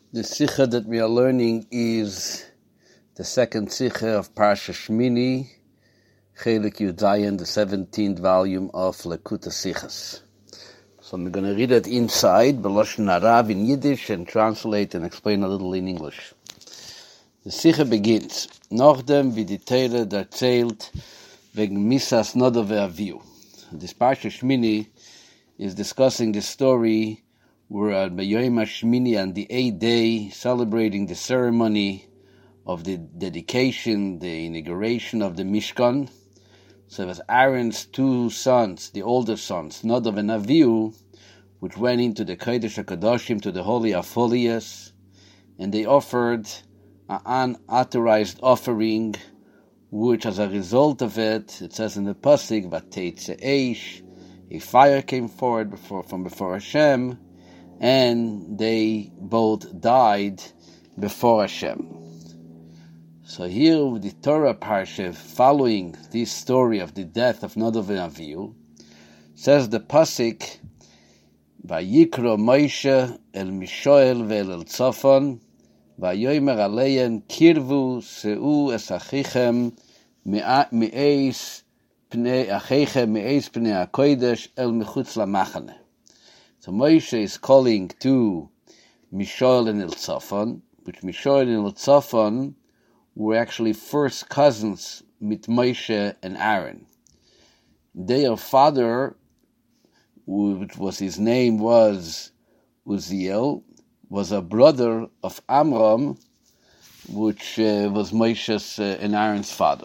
The Sikha that we are learning is the second Sikha of Parsha Shmini, Chelik Yud Zayin, the 17th volume of Lekutei Sichos. So I'm going to read it inside, B'Lashon Hara in Yiddish, and translate and explain a little in English. The Sikha begins, Nachdem wie die Teile erzählt wegen Misas Nadav ve'Avihu. This Parsha Shmini is discussing the story where at B'Yom HaShmini, on the 8th day, celebrating the ceremony of the dedication, the inauguration of the Mishkan. So it was Aaron's two sons, the older sons, Nadav and Avihu, which went into the Kodesh HaKadoshim, to the Holy of Holies, and they offered an unauthorized offering, which as a result of it, it says in the Pasuk, Vateitze Eish, a fire came forward from before Hashem, and they both died before Hashem. So here with the Torah Parsha, following this story of the death of Nadav and Avihu, says the Pasuk, Vayikro Moshe el Mishoel ve'el Tzafon, Vayomer aleim kirvu se'u es achichem me'eis pnei achichem me'eis pnei hakodesh el mechutz lamachane. So Moshe is calling to Mishoel and Eltzafon, which Mishoel and Eltzafon were actually first cousins with Moshe and Aaron. Their father, which was his name was Uziel, was a brother of Amram, which was Moshe's and Aaron's father.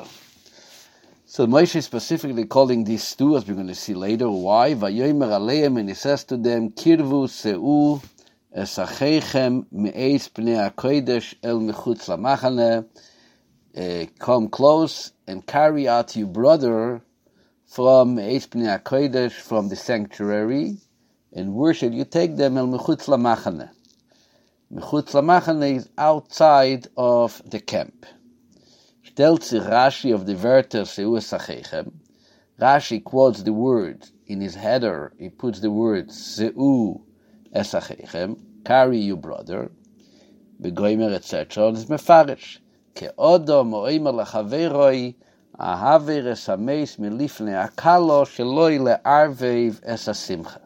So Moshe is specifically calling these two, as we're going to see later. Why? Vayomer aleim, and he says to them, Kirvu se'u es achechem me'eis pnei hakodesh el mechutz lamachane. Come close and carry out your brother from me'eis pnei hakodesh, from the sanctuary, and where shall you take them? El mechutz lamachane. Mechutz lamachane is outside of the camp. Stellt sich Rashi of the Wörter Seu es achechem. Rashi quotes the word in his header. He puts the word Seu es achechem, carry your brother. Begoimer etc. And it's mefarish. Ke'odom oimer lechaveroi ahaver es hameis milifnei akalo sheloi le'arvev es hasimcha.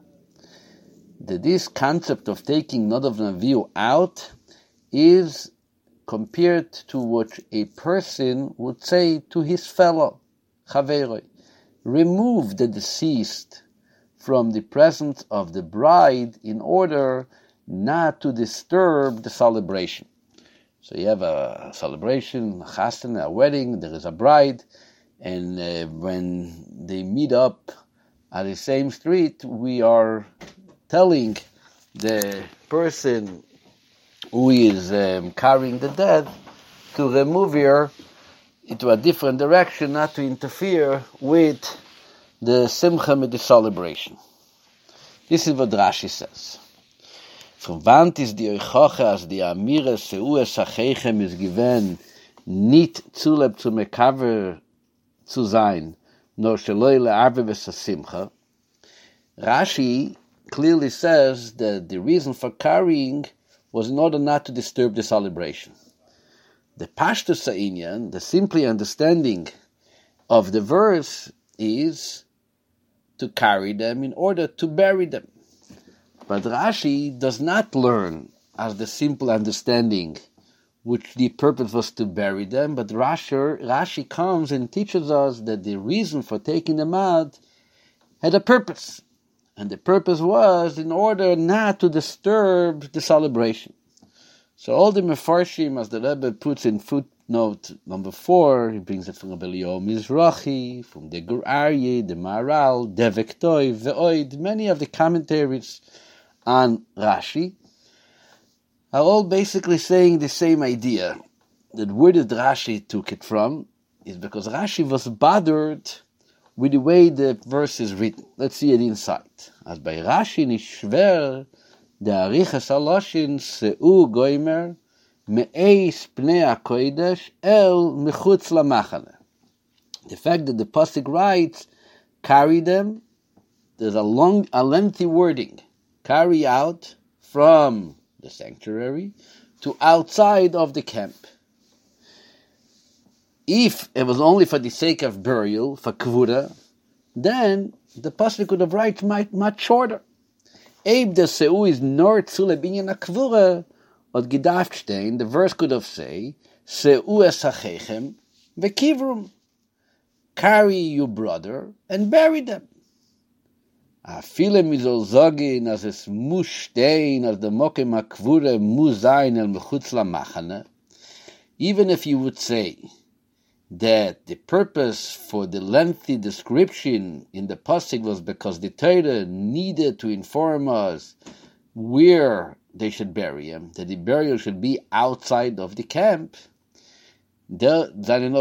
This concept of taking Nadav and Avihu out is compared to what a person would say to his fellow, Chaveroi. Remove the deceased from the presence of the bride in order not to disturb the celebration. So you have a celebration, a chastan, a wedding, there is a bride, and when they meet up at the same street, we are telling the person who is carrying the dead to remove her into a different direction, not to interfere with the simcha, with the celebration. This is what Rashi says. Verwandt ist die Euchache, als die Amire Seu es achechem ist given, nicht zuleb zu mekaver zu sein, nor sheloi le'arve es simcha. Rashi clearly says that the reason for carrying was in order not to disturb the celebration. The Pashtus Ha'inyan, the simply understanding of the verse, is to carry them in order to bury them. But Rashi does not learn as the simple understanding, which the purpose was to bury them, but Rashi comes and teaches us that the reason for taking them out had a purpose. And the purpose was in order not to disturb the celebration. So all the Mefarshim, as the Rebbe puts in footnote number 4, he brings it from Rabbi Eliyahu Mizrahi, from the Gur Aryeh, the Maharal, Devek Toiv, Ve'oid, many of the commentaries on Rashi are all basically saying the same idea. That where did Rashi took it from is because Rashi was bothered with the way the verse is written. Let's see it inside. As by Rashi nishver the arichas haloshin seu goimer me'eis pnei hakodesh el mechutz lamachane. The fact that the pasuk writes, carry them, there's a lengthy wording. Carry out from the sanctuary, to outside of the camp. If it was only for the sake of burial, for kvura, then the pasuk would have written much shorter. Eib the seu is nor zule binyan kvura, od gedaft stehen, the verse could have say, seu esachechem vekivrum, carry your brother and bury them. Afile mizol zogin as es muss stehen, as the mokem akvure muss sein el mechutz lamachane. Even if you would say that the purpose for the lengthy description in the pasuk was because the Torah needed to inform us where they should bury him, that the burial should be outside of the camp, still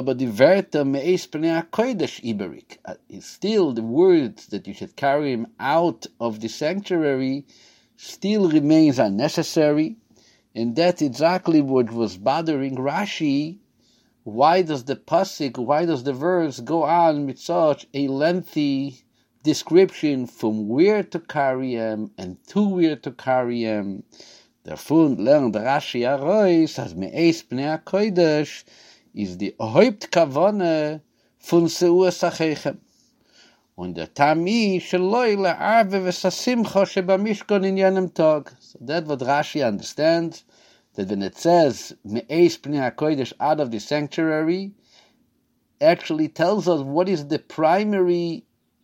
the words that you should carry him out of the sanctuary still remains unnecessary, and that's exactly what was bothering Rashi. Why does the verse go on with such a lengthy description from where to carry him and to where to carry him? Therefore, learned Rashi arois as me'es pnei HaKodesh is the Hauptkavane von Seu Esachechem. Und der Tami sheloi le'arve v'sasimcha shebamishkon in yenem tog. So that's what Rashi understands, that when it says me'es pnei HaKodesh, out of the sanctuary, actually tells us what is the primary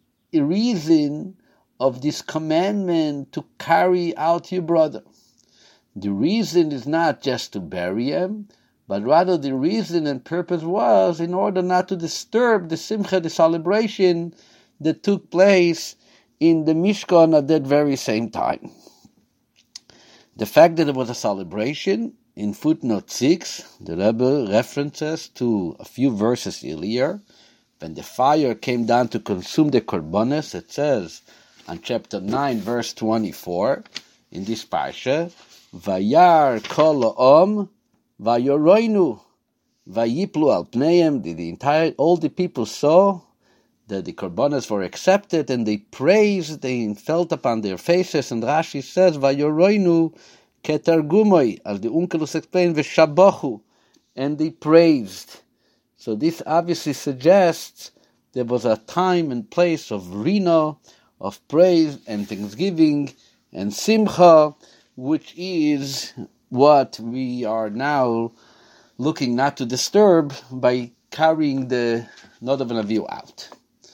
reason of this commandment to carry out your brother. The reason is not just to bury him, but rather the reason and purpose was in order not to disturb the simcha, the celebration that took place in the Mishkan at that very same time. The fact that it was a celebration, in footnote 6, the Rebbe references to a few verses earlier. When the fire came down to consume the korbanos, it says on chapter 9, verse 24, in this parsha, Vayar kol ha'om vayoroinu vayiplu al pneihem. All the people saw that the korbanos were accepted, and they praised, they felt upon their faces, and Rashi says, vayoroinu ketargumoi, as the Onkelos explained, v'shabachu, and they praised. So this obviously suggests there was a time and place of rino, of praise and thanksgiving and simcha, which is what we are now looking not to disturb by carrying the Nadav and Avihu out.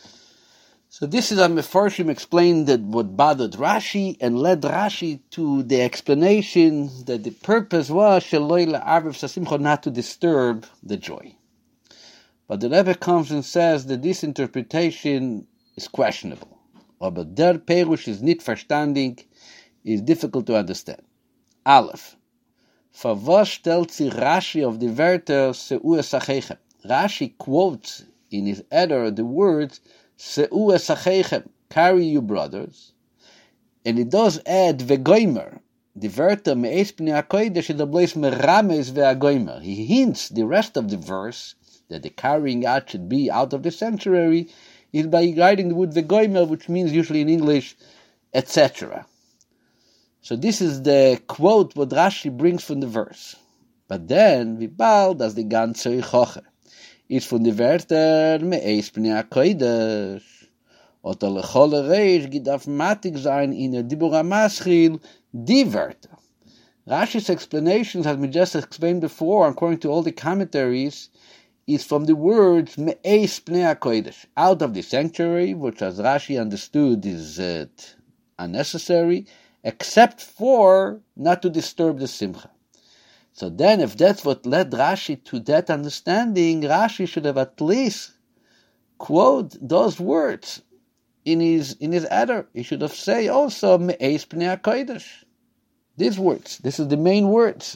So this is a Mefarshim explained that what bothered Rashi and led Rashi to the explanation that the purpose was sheloi le'arvev sasimcha, not to disturb the joy. But the Rebbe comes and says that this interpretation is questionable. But der Perush is nicht verständig, is difficult to understand. Aleph. For was stellt sich Rashi of the Wörter Seu Esachechem? Rashi quotes in his header the words Seu Esachechem, carry you brothers, and it does add Vegoimer. The Wörter Me'es Pnei HaKodesh is a place Merames ve'agoimer. He hints the rest of the verse that the carrying out should be out of the sanctuary is by writing the word Vegoimer, which means usually in English, etc. So this is the quote what Rashi brings from the verse. But then, wie bald as the ganze Choche is from the Wörter Me'es Pnei HaKodesh. Ot lechol reish gidaf matik sein in a dibur hamaschil die Wörter. Rashi's explanations, as we just explained before, according to all the commentaries, is from the words Me'es Pnei HaKodesh, out of the sanctuary, which as Rashi understood is unnecessary, except for not to disturb the simcha. So then, if that's what led Rashi to that understanding, Rashi should have at least quote those words in his header. He should have said also Me'es Pnei HaKodesh. These words. This is the main words.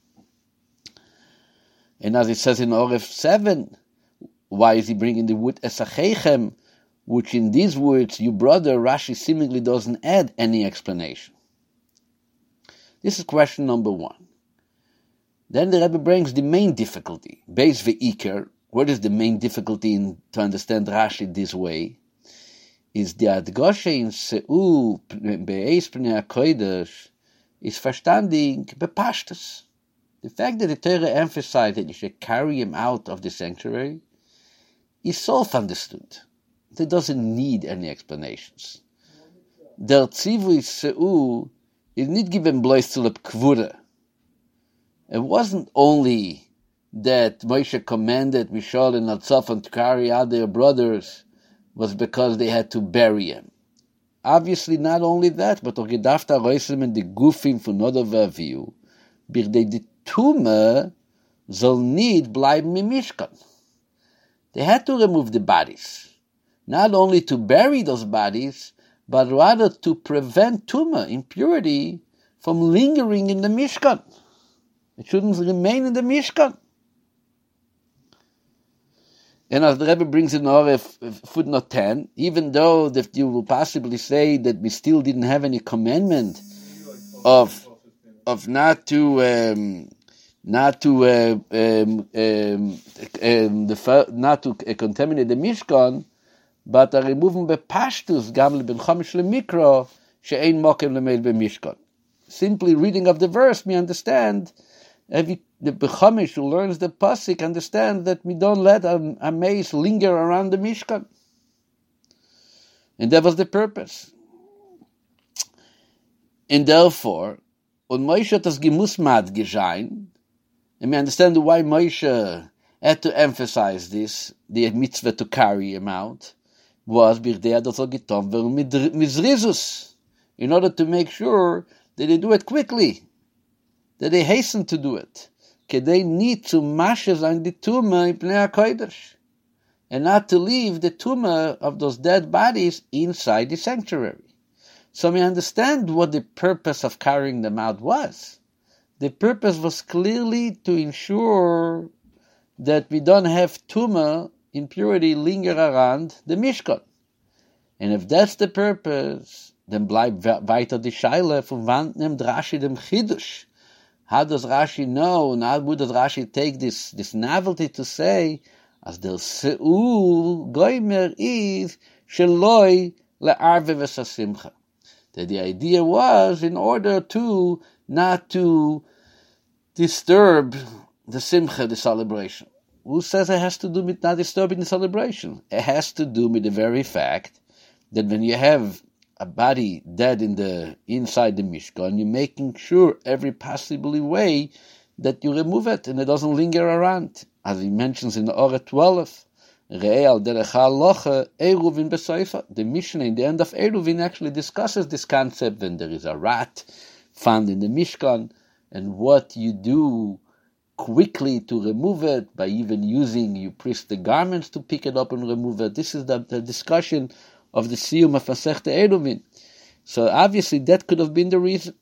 And as it says in Oref 7, why is he bringing the word Esachechem, which in these words, you brother, Rashi seemingly doesn't add any explanation. This is question number 1. Then the Rebbe brings the main difficulty. Beis ve'ikar, what is the main difficulty to understand Rashi this way? Is the Adgoshe in Seu Be'es Pnei HaKodesh is verstanding bepashtus. The fact that the Torah emphasized that you should carry him out of the sanctuary is self-understood. It doesn't need any explanations. Der Tzivui Seu is not given blois to the Kvura. It wasn't only that Moshe commanded Mishal and Natzafon to carry out their brothers was because they had to bury him. Obviously, not only that, but auch gedacht reisen in die Gufim von Nodav Avihu, birde die Tume soll nicht bleiben im Mishkan. They had to remove the bodies, not only to bury those bodies, but rather to prevent Tumah, impurity, from lingering in the Mishkan. It shouldn't remain in the Mishkan. And as the Rebbe brings in our footnote 10, even though that you will possibly say that we still didn't have any commandment of not to contaminate the Mishkan, but are removing bepashtus gam ben chamish lemikro she'ein mokem lemeil b'mishkan. Simply reading of the verse, we understand. The Bechamish who learns the pasuk understands that we don't let a mace linger around the Mishkan, and that was the purpose. And therefore, on Moshe hat das gemusmad geshain, and we understand why Moshe had to emphasize this, the mitzvah to carry him out, was mizrizus, in order to make sure that they do it quickly, that they hasten to do it. They need to mashes on the tumah in Pnei HaKodesh, and not to leave the tumah of those dead bodies inside the sanctuary. So we understand what the purpose of carrying them out was. The purpose was clearly to ensure that we don't have tumah, impurity, linger around the Mishkan. And if that's the purpose, then bleibt weiter die Scheile von wann nimmt Rashi dem Chidush. How does Rashi know, and how would Rashi take this novelty to say, as der Seu Goimer is Sheloi le'arve v'sasimcha. That the idea was in order to not to disturb the simcha, the celebration. Who says it has to do with not disturbing the celebration? It has to do with the very fact that when you have a body dead inside the Mishkan, you're making sure every possible way that you remove it and it doesn't linger around. As he mentions in the Ora 12, the Mishnah in the end of Eruvin actually discusses this concept when there is a rat found in the Mishkan, and what you do quickly to remove it by even you press the garments to pick it up and remove it. This is the discussion of the Siyum of Masechta Eruvin. So obviously that could have been the reason.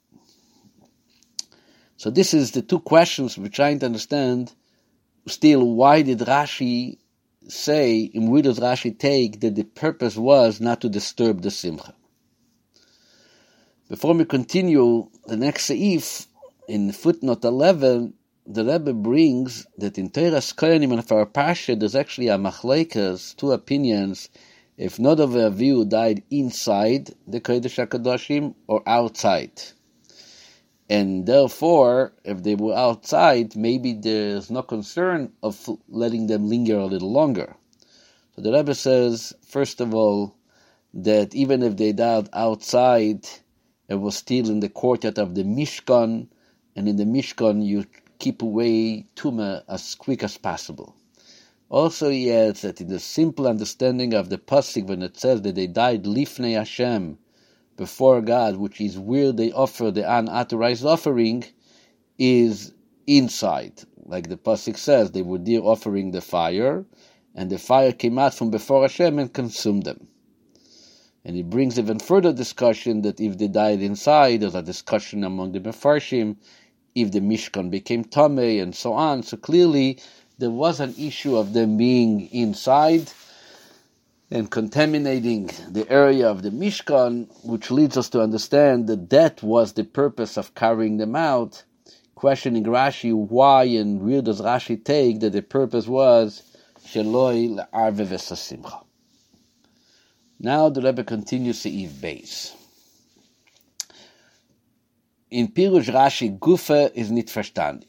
So this is the two questions we're trying to understand. Still, why did Rashi say, and where does Rashi take that the purpose was not to disturb the Simcha? Before we continue, the next seif, in footnote 11, the Rebbe brings that in Teiras Koyanim and our Parsha, there's actually a machlekes, two opinions, if Nodav Avihu died inside the Kodesh HaKadoshim or outside. And therefore, if they were outside, maybe there's no concern of letting them linger a little longer. So the Rebbe says, first of all, that even if they died outside, it was still in the courtyard of the Mishkan, and in the Mishkan you keep away Tumah as quick as possible. Also he adds that in the simple understanding of the pasuk when it says that they died lifnei Hashem, before God, which is where they offer the unauthorized offering, is inside. Like the pasuk says, they were there offering the fire, and the fire came out from before Hashem and consumed them. And he brings even further discussion that if they died inside, there's a discussion among the Mefarshim, if the Mishkan became Tameh, and so on. So clearly, there was an issue of them being inside and contaminating the area of the Mishkan, which leads us to understand that that was the purpose of carrying them out. Questioning Rashi, why and where does Rashi take that the purpose was Sheloi le'arve v'sasimcha. Now the Rebbe continues to Seif Beis. In Pirush Rashi, Gufa is nicht verstandig.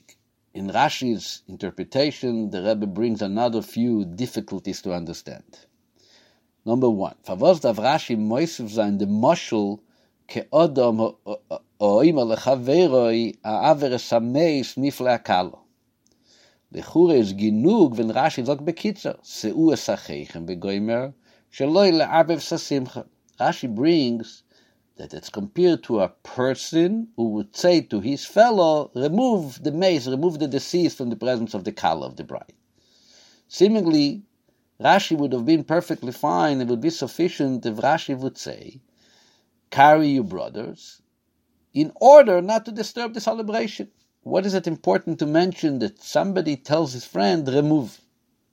in Rashi's interpretation, the Rebbe brings another few difficulties to understand. Number one, Favos dav Rashi moisef sein de moshel ke'odom o'ima lechaveroi ha'averes hameis nifle akalo. Lechure is genug, wenn Rashi sagt bekitzer, seu es achechem begoimer, sheloi le'abev sasimcha. Rashi brings that it's compared to a person who would say to his fellow, remove the mace, remove the deceased from the presence of the kala, of the bride. Seemingly, Rashi would have been perfectly fine. It would be sufficient if Rashi would say, carry your brothers, in order not to disturb the celebration. What is it important to mention that somebody tells his friend, remove?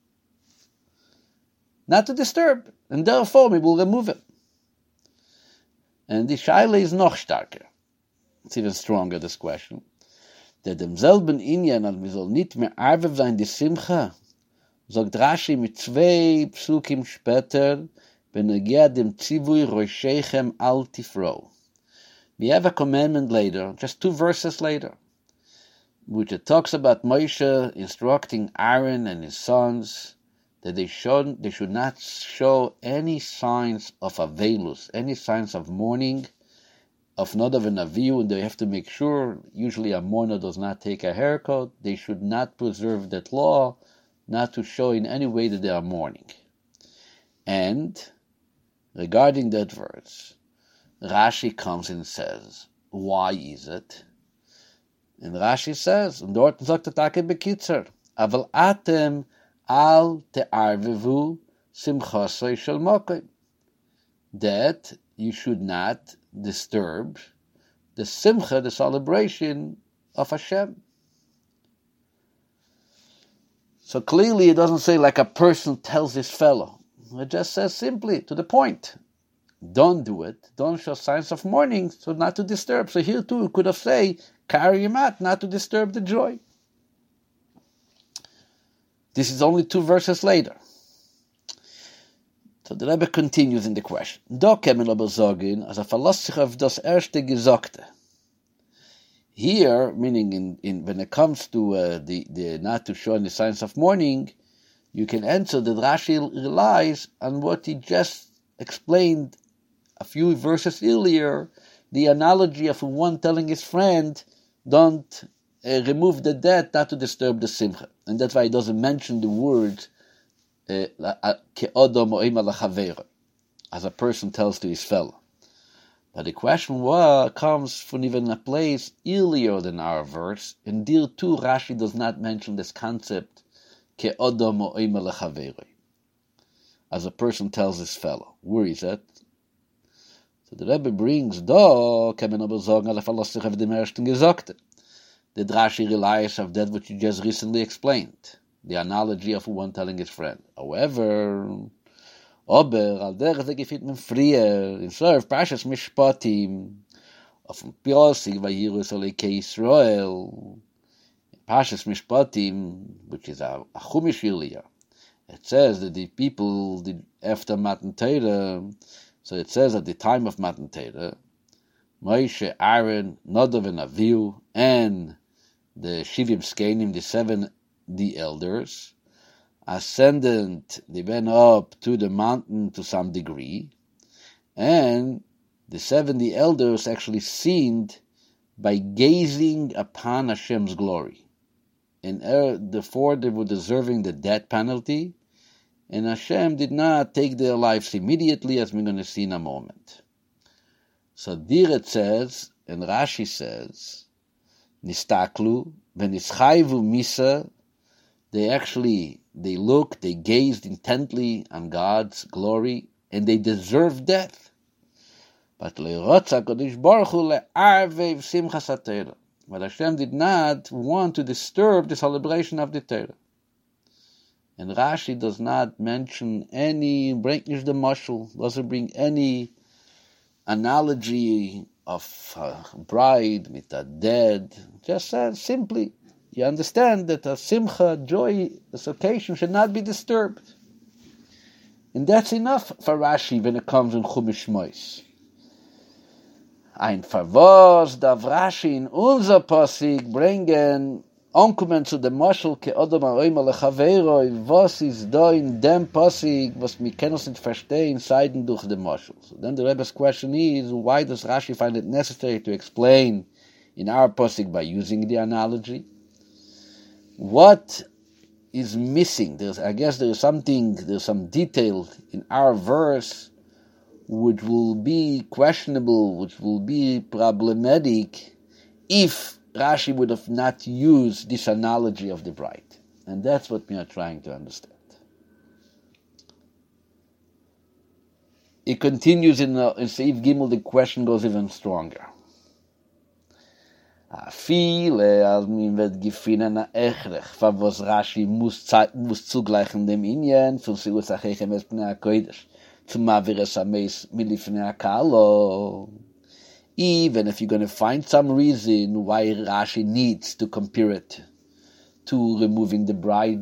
Not to disturb, and therefore we will remove him. And the shaila is noch starker. It's even stronger, this question. That demselben Inyan, als wir soll nicht mehr arvev sein, die Simcha, sagt Rashi mit 2 Psukim später, benegia dem Tzivui roshechem al tifro. We have a commandment later, just 2 verses later, which it talks about Moshe instructing Aaron and his sons that they should not show any signs of avelus, any signs of mourning, of nadav and avihu, and they have to make sure, usually a mourner does not take a haircut, they should not preserve that law, not to show in any way that they are mourning. And regarding that verse, Rashi comes and says, why is it? And Rashi says, und dort sagt der Take bekitzer, aval atem al te'arvevu simchasoi shel mokai, that you should not disturb the simcha, the celebration of Hashem. So clearly it doesn't say like a person tells his fellow. It just says simply, to the point. Don't do it. Don't show signs of mourning, so not to disturb. So here too, it could have said, carry him out, not to disturb the joy. This is only 2 verses later. So the Rebbe continues in the question. Do kemen aber sagen, as a philosopher of das erste Gesagte. Here, meaning in when it comes to the not to show any signs of mourning, you can answer that Rashi relies on what he just explained a few verses earlier, the analogy of one telling his friend, don't remove the dead, not to disturb the simcha. And that's why he doesn't mention the word as a person tells to his fellow. But the question comes from even a place earlier than our verse, and there too Rashi does not mention this concept as a person tells his fellow. Where is that? So the Rebbe brings, that Rashi relies on that which you just recently explained, the analogy of one telling his friend. However, al derech ze gefit men frier, in Surf Parshas Mishpatim, of Piosig vayirus olekei Yisrael, Parshas Mishpatim, which is a Chumash earlier, it says that the people did after Matan Torah, so it says at the time of Matan Torah, Moshe, Aaron, Nadav and Avihu, and the Shivim Skenim, the elders, ascendant, they went up to the mountain to some degree, and the 70 elders actually sinned by gazing upon Hashem's glory. And therefore they were deserving the death penalty, and Hashem did not take their lives immediately, as we're going to see in a moment. So there it says, and Rashi says, Nistaklu, v'nischayvu misa, they looked, they gazed intently on God's glory, and they deserved death. But Hashem did not want to disturb the celebration of the Torah. And Rashi does not mention bring the mashal, doesn't bring any analogy of a bride with a dead. Just says simply, you understand that a simcha, joy, this occasion should not be disturbed. And that's enough for Rashi when it comes in Chumash Mois. Ein Favos darf Rashi in unser Posik bringen ankommen zu dem Moschel ke Adam Oima lechaveroi, was ist da in dem Pasig, was wir können uns nicht verstehen, seiden durch den Moschel. So then the Rebbe's question is, why does Rashi find it necessary to explain in our Pasig by using the analogy? What is missing? I guess there's some detail in our verse which will be questionable, which will be problematic if Rashi would have not used this analogy of the bride. And that's what we are trying to understand. It continues in Seif Gimel, the question goes even stronger. Viele, als man wird gefunden, echrech, was Rashi muss zugleichen dem Inyen, von Sigus Achechem es Pnei HaKodesh, zum Mavires HaMeis milifnei HaKalo. Even if you're going to find some reason why Rashi needs to compare it to removing the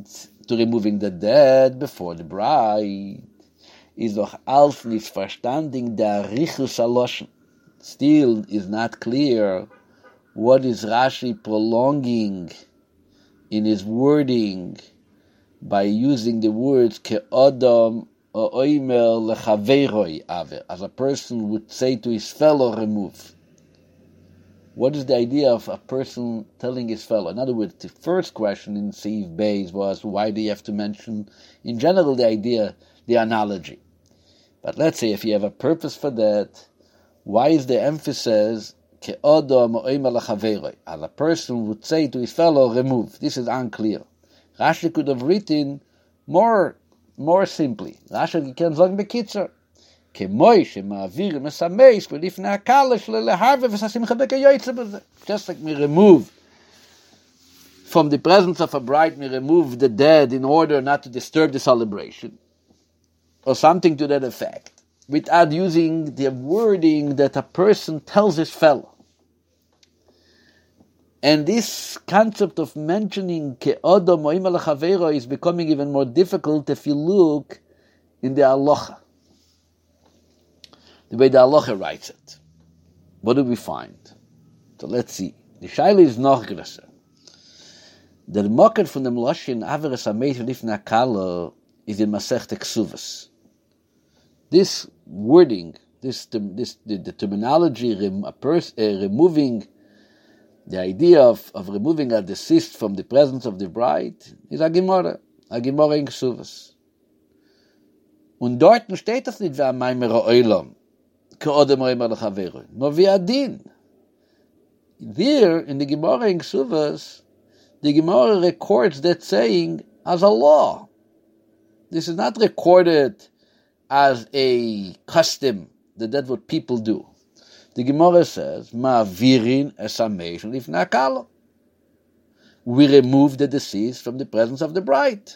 dead before the bride, is doch als nicht verstanding der Richus Aloschen. Still is not clear what is Rashi prolonging in his wording by using the words Ke'odam Oimer lechaveroi aver, as a person would say to his fellow, remove. What is the idea of a person telling his fellow? In other words, the first question in Seif Beis was, why do you have to mention, in general, the idea, the analogy? But let's say if you have a purpose for that, why is the emphasis, ke'odam oimer lechaveroi, as a person would say to his fellow, remove? This is unclear. Rashi could have written more simply. Rashi can sagen bekitzer. Just like we remove from the presence of a bride, we remove the dead in order not to disturb the celebration, or something to that effect, without using the wording that a person tells his fellow. And this concept of mentioning Ke'odam Oima L'Chavero is becoming even more difficult if you look in the Halacha, the way the Halacha writes it. What do we find? So let's see. The Shaila is noch größer. Der Mocker von dem Loshin Averes HaMeis Lifnei HaKala is in Masechta Ksuvos. This wording, the terminology, removing the idea of removing a deceased from the presence of the bride, is a Gemara in Ksuvos. Und dort steht das nicht wie ein Maimer Oilam, ke'odem Oimer L'Chavero, nur wie Adin. There, in the Gemara in Ksuvos, the Gemara records that saying as a law. This is not recorded as a custom that's what people do. The Gemara says, "Ma'avirin es hameis lifnei hakala." We remove the deceased from the presence of the bride.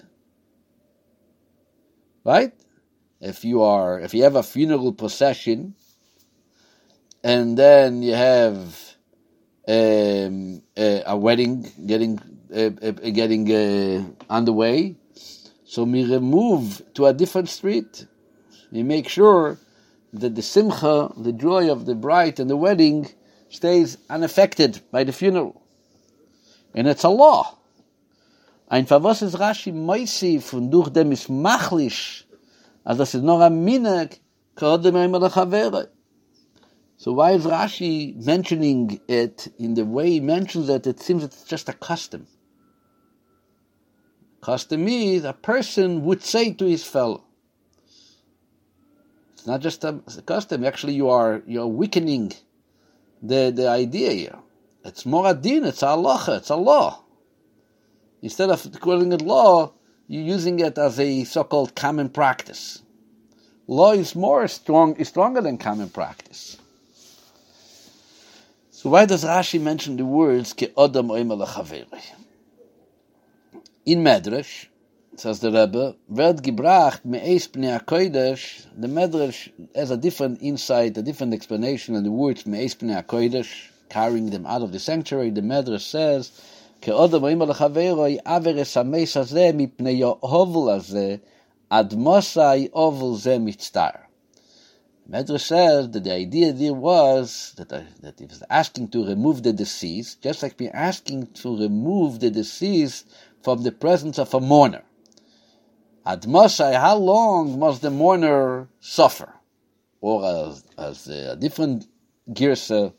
Right? If you have a funeral procession, and then you have a wedding getting underway, so we remove to a different street. We make sure that the simcha, the joy of the bride and the wedding, stays unaffected by the funeral. And it's a law. Ein Favos is Rashi Moisif und durch dem ist machlish, as das ist noch ein Minag, ke'odem Oimer L'Chavero. So why is Rashi mentioning it in the way he mentions it? It seems it's just a custom. Custom is a person would say to his fellow. It's not just a custom. Actually, you're weakening the idea here. It's more a din. It's a halacha. It's a law. Instead of calling it law, you're using it as a so-called common practice. Law is stronger than common practice. So why does Rashi mention the words ke'odam oimer l'chavero? In Medrash, says the Rebbe, wird gebracht me'eis pnei HaKodesh. The Medrash has a different insight, a different explanation on the words me'eis pnei HaKodesh, carrying them out of the sanctuary. The Medrash says, ke'odam oimer l'chavero averes hameis hazeh mipnei yo'ovel hazeh ad mosai ovel zeh mitztar. Medrash says that the idea there was that he was asking to remove the deceased, just like we're asking to remove the deceased from the presence of a mourner. Ad Mosai, how long must the mourner suffer? Or as a different girsa,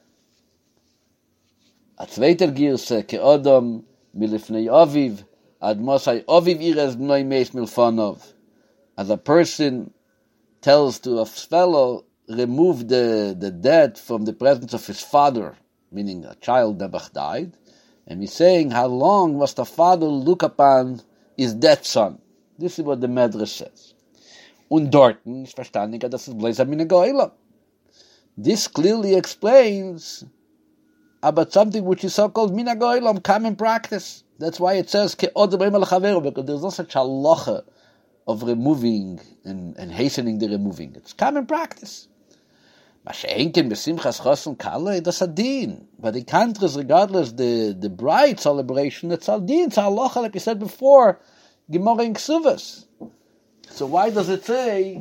a zweiter girsa, ke'odom milifnei aviv, ad Mosai aviv irez bnoi meis milfanov. As a person tells to a fellow, remove the dead from the presence of his father, meaning a child never died, and he's saying, how long must a father look upon his dead son? This is what the Medrash says. Und dorten ist verständiger, dass es bloß ein Minhag Olam. This clearly explains about something which is so-called Minhag Olam, common practice. That's why it says, Ke'odom Eimel Chaveru, because there's no such halacha of removing and hastening the removing. It's common practice. Mashenken besimchas chosen kala, that's a din. But in countries, regardless the bride celebration, it's a din, it's a halacha, like we said before, Gemara in Ksuvas. So why does it say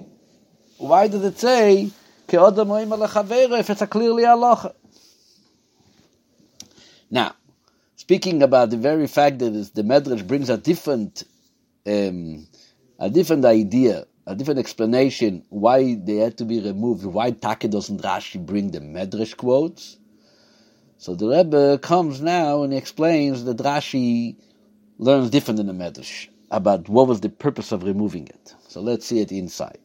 Ke'odom Eimel Chaveru if it's a clearly halacha? Now, speaking about the very fact that the Medrash brings a different idea, a different explanation why they had to be removed, why Taka doesn't Rashi bring the Medrash quotes. So the Rebbe comes now and explains that Rashi learns different than the Medrash about what was the purpose of removing it. So let's see it inside.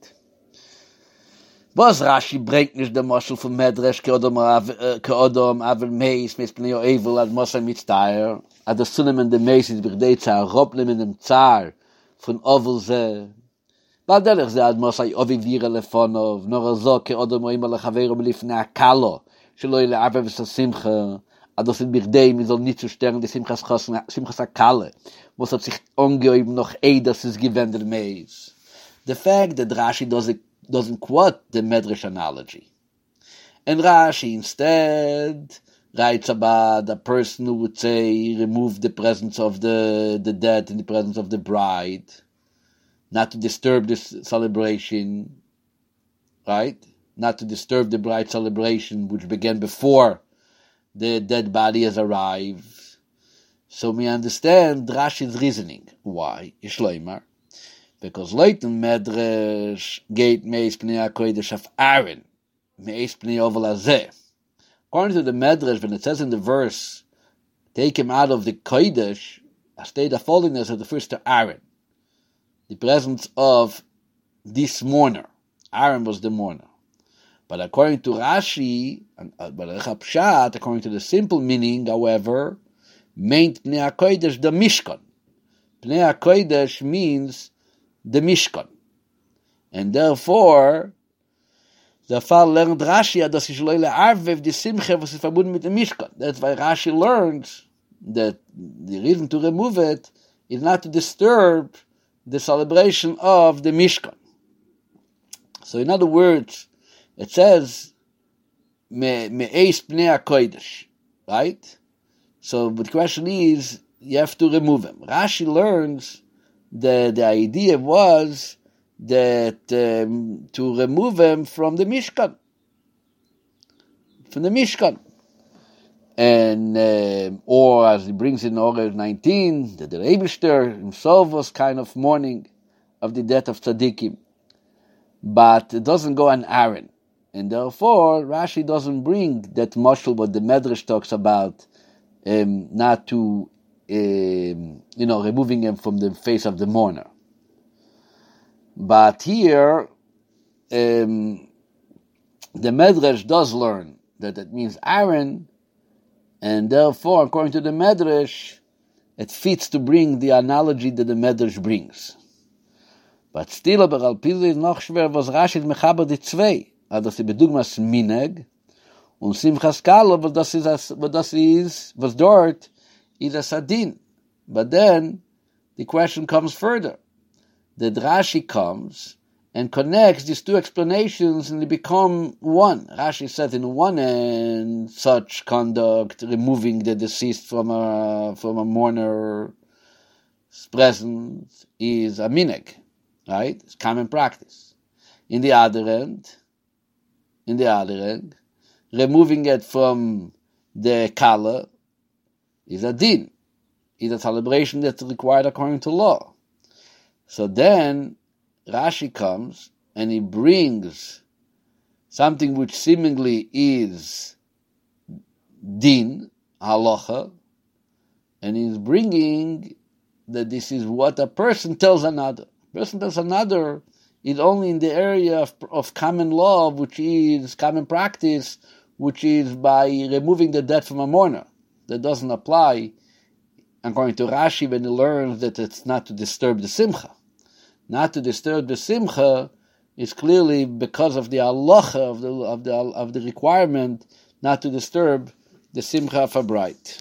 Was Rashi bringt nicht der Moschel von Medrash, Ke'odom Avel Meis Pnei Ovel, ad Mosai Mitztayer, ad der Sunem and the Meis is berdei Zar, Robnem in dem Zar, von Ovel ze. Weil derlich ze ad Mosai Ovi Vira Lefonov, nor so Ke'odom Oima Lechaveru Belifnei Akalo, shelo ile Arve v'sa Simcha, ad osin berdei, mi soll nicht zu sterben, die Simchas Akale, was hat sich ongehoben noch das ist gewendet Meis. The fact that Rashi doesn't quote the Medrash analogy. And Rashi instead writes about a person who would say, remove the presence of the dead in the presence of the bride, not to disturb this celebration, right? Not to disturb the bride celebration, which began before the dead body has arrived. So we understand Rashi's reasoning. Why? Ishloimar. Because Leuten Medrash geht meis Pnei HaKodesh of Aaron, meis Pnei Ovel Hazeh. According to the Medrash, when it says in the verse, take him out of the Kodesh, a state of holiness refers to Aaron, the presence of this mourner. Aaron was the mourner. But according to Rashi, according to the simple meaning, however, meint Pnei HaKodesh the Mishkan. Pnei HaKodesh means the Mishkan. And therefore, the Fall learned Rashi, dass ich loyle arvev die Simche, was ist verbunden mit dem Mishkan. That's why Rashi learns that the reason to remove it is not to disturb the celebration of the Mishkan. So in other words, it says, me'eis pnei HaKodesh, right? So the question is, you have to remove him. Rashi learns the idea was that to remove him from the Mishkan. And, or as he brings in Orah 19, that the Eibishter himself was kind of mourning of the death of Tzaddikim. But it doesn't go on Aaron. And therefore, Rashi doesn't bring that mashal what the Medrash talks about, not to removing him from the face of the mourner. But here, the Medrash does learn that it means Aaron, and therefore, according to the Medrash, it fits to bring the analogy that the Medrash brings. But still, aber al Pizah is noch schwer, was Rashi mechaber die zwei, dass sie bedugmas Minhag, und Simchas Kalo, was dort, is a sadin. But then the question comes further. That Rashi comes and connects these two explanations and they become one. Rashi says in one end, such conduct, removing the deceased from a mourner's presence, is a minhag, right? It's common practice. In the other end, in the other end, removing it from the kala is a din, is a celebration that's required according to law. So then Rashi comes and he brings something which seemingly is din, halacha, and he's bringing that this is what a person tells another. A person tells another is only in the area of common law, which is common practice, which is by removing the dead from a mourner. That doesn't apply, according to Rashi, when he learns that it's not to disturb the simcha. Not to disturb the simcha is clearly because of the halacha of the requirement not to disturb the simcha of a bride.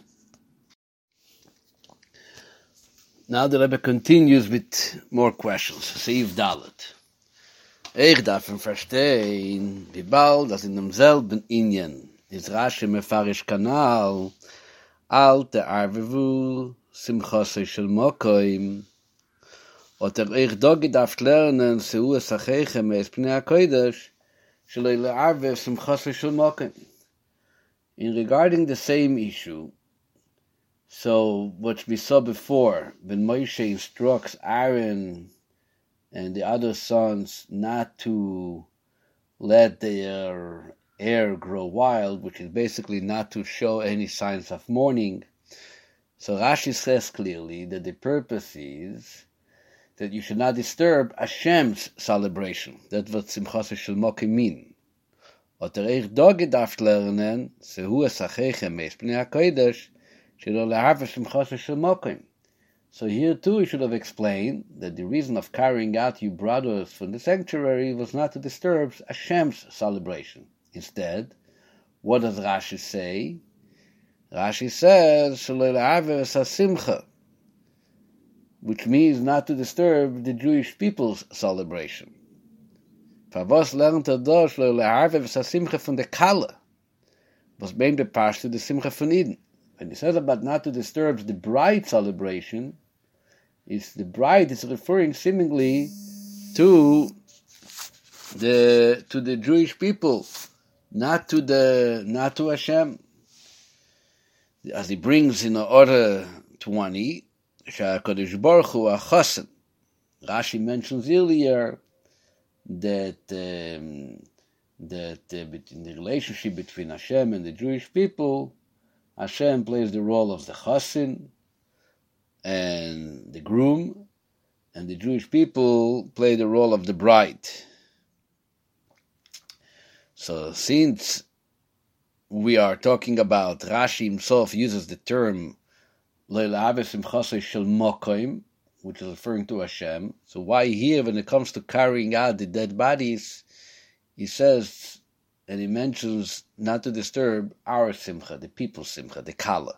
Now the Rebbe continues with more questions. Seif Dalet. Ich darf verstehen, wie bald, dass in demselben Inyan ist Rashi mefarish Kanal, alte Arvevu, Simchasei shel Mokoim, und ich da gedacht lernen, Seu es Achechem es Pnei HaKodesh, shelo le'arvev Simchasei shel Mokoim. In regarding the same issue, so what we saw before, when Moshe instructs Aaron and the other sons not to let their hair grow wild, which is basically not to show any signs of mourning. So Rashi says clearly that the purpose is that you should not disturb Hashem's celebration. That's what Simchas Shel Mokim mean. What er da gedacht lernen, Sehu es Achechem es Pnei HaKodesh, shelo le'arvev Simchas Shel Mokim. So here too he should have explained that the reason of carrying out you brothers from the sanctuary was not to disturb Hashem's celebration. Instead, what does Rashi say? Rashi says, Shelo le'arvev hasimcha, which means not to disturb the Jewish people's celebration. Favos lernt da Shelo le'arvev hasimcha from the Kala, was being the parsha to the Simcha von Eden. When he says about not to disturb the bride celebration, is the bride is referring seemingly to the Jewish people, not to Hashem. As he brings in order 20, HaKadosh Baruch Hu HaChassan. Rashi mentions earlier that in the relationship between Hashem and the Jewish people, Hashem plays the role of the chassin and the groom, and the Jewish people play the role of the bride. So since we are talking about, Rashi himself uses the term Le'la'arvev Simchasei shel Mokoim, which is referring to Hashem. So why here, when it comes to carrying out the dead bodies, he says, and he mentions not to disturb our simcha, the people's simcha, the kala.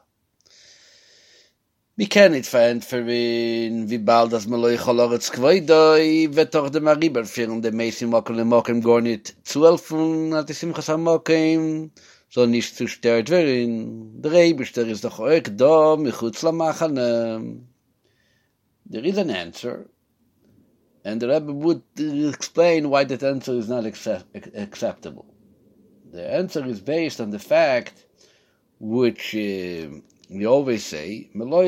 We can it find for in wie bald das Meloi Choloretz Kvoidoi wird doch dem Ariber führen, dem Meisim Mokim le Mokim gar nicht zu helfen, hat die Simchas HaMokim soll nicht zerstört werden. Der Eibester ist doch auch da, michutz lamachane. There is an answer, and the Rebbe would explain why that answer is not acceptable. The answer is based on the fact, which we always say,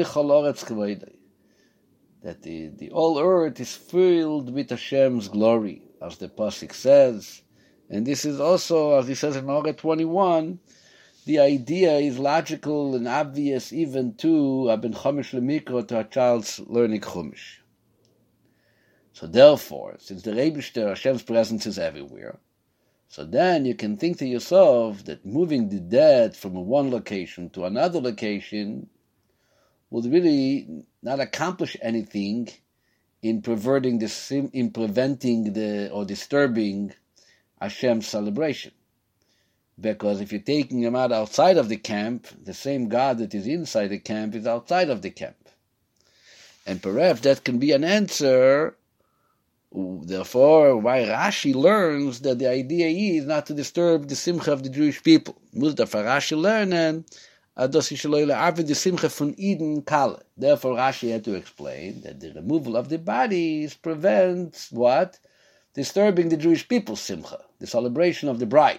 that the whole earth is filled with Hashem's glory, as the Pasuk says. And this is also, as he says in Orah 21, the idea is logical and obvious even to a ben Chumash lemikro, to a child's learning Chumash. So therefore, since the Eibishter, Hashem's presence is everywhere, so then you can think to yourself that moving the dead from one location to another location would really not accomplish anything in preventing or disturbing Hashem's celebration. Because if you're taking him out outside of the camp, the same God that is inside the camp is outside of the camp. And perhaps that can be an answer, therefore, why Rashi learns that the idea is not to disturb the simcha of the Jewish people. Therefore, Rashi had to explain that the removal of the bodies prevents what? Disturbing the Jewish people's simcha. the celebration of the bride.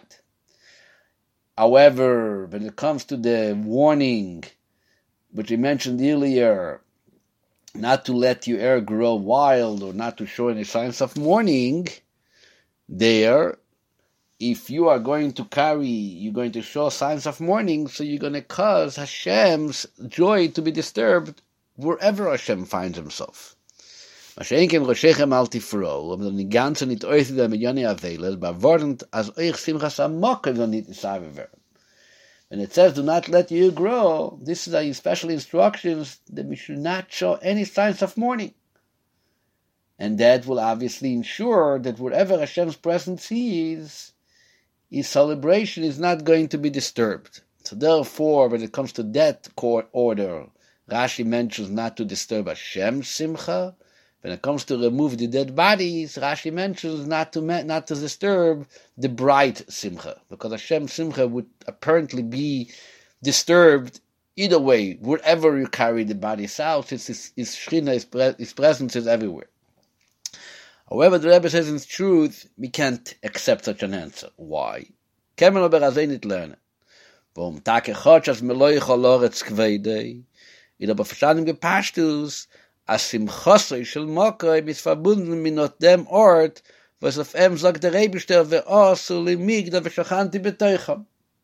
However, when it comes to the warning, which we mentioned earlier, not to let your hair grow wild or not to show any signs of mourning, there, if you are going to carry, you're going to show signs of mourning, so you're going to cause Hashem's joy to be disturbed wherever Hashem finds himself. When it says, do not let you grow, this is a special instructions that we should not show any signs of mourning. And that will obviously ensure that wherever Hashem's presence is, his celebration is not going to be disturbed. So therefore, when it comes to that court order, Rashi mentions not to disturb Hashem's simcha. When it comes to remove the dead bodies, Rashi mentions not to disturb the bride simcha, because Hashem's simcha would apparently be disturbed either way. Wherever you carry the bodies out, his shechina, his presence is everywhere. However, the Rebbe says in truth, we can't accept such an answer. Why? Kemen aber azay nit lernen. Warum Tag echot as meloich oloretz kveidei, id aber verstanden gepashtus, as simchosoi shel mokroi is verbunden mit dem Ort, was auf sagt der Rebester ve'osu limigda ve'shachanti betoicham.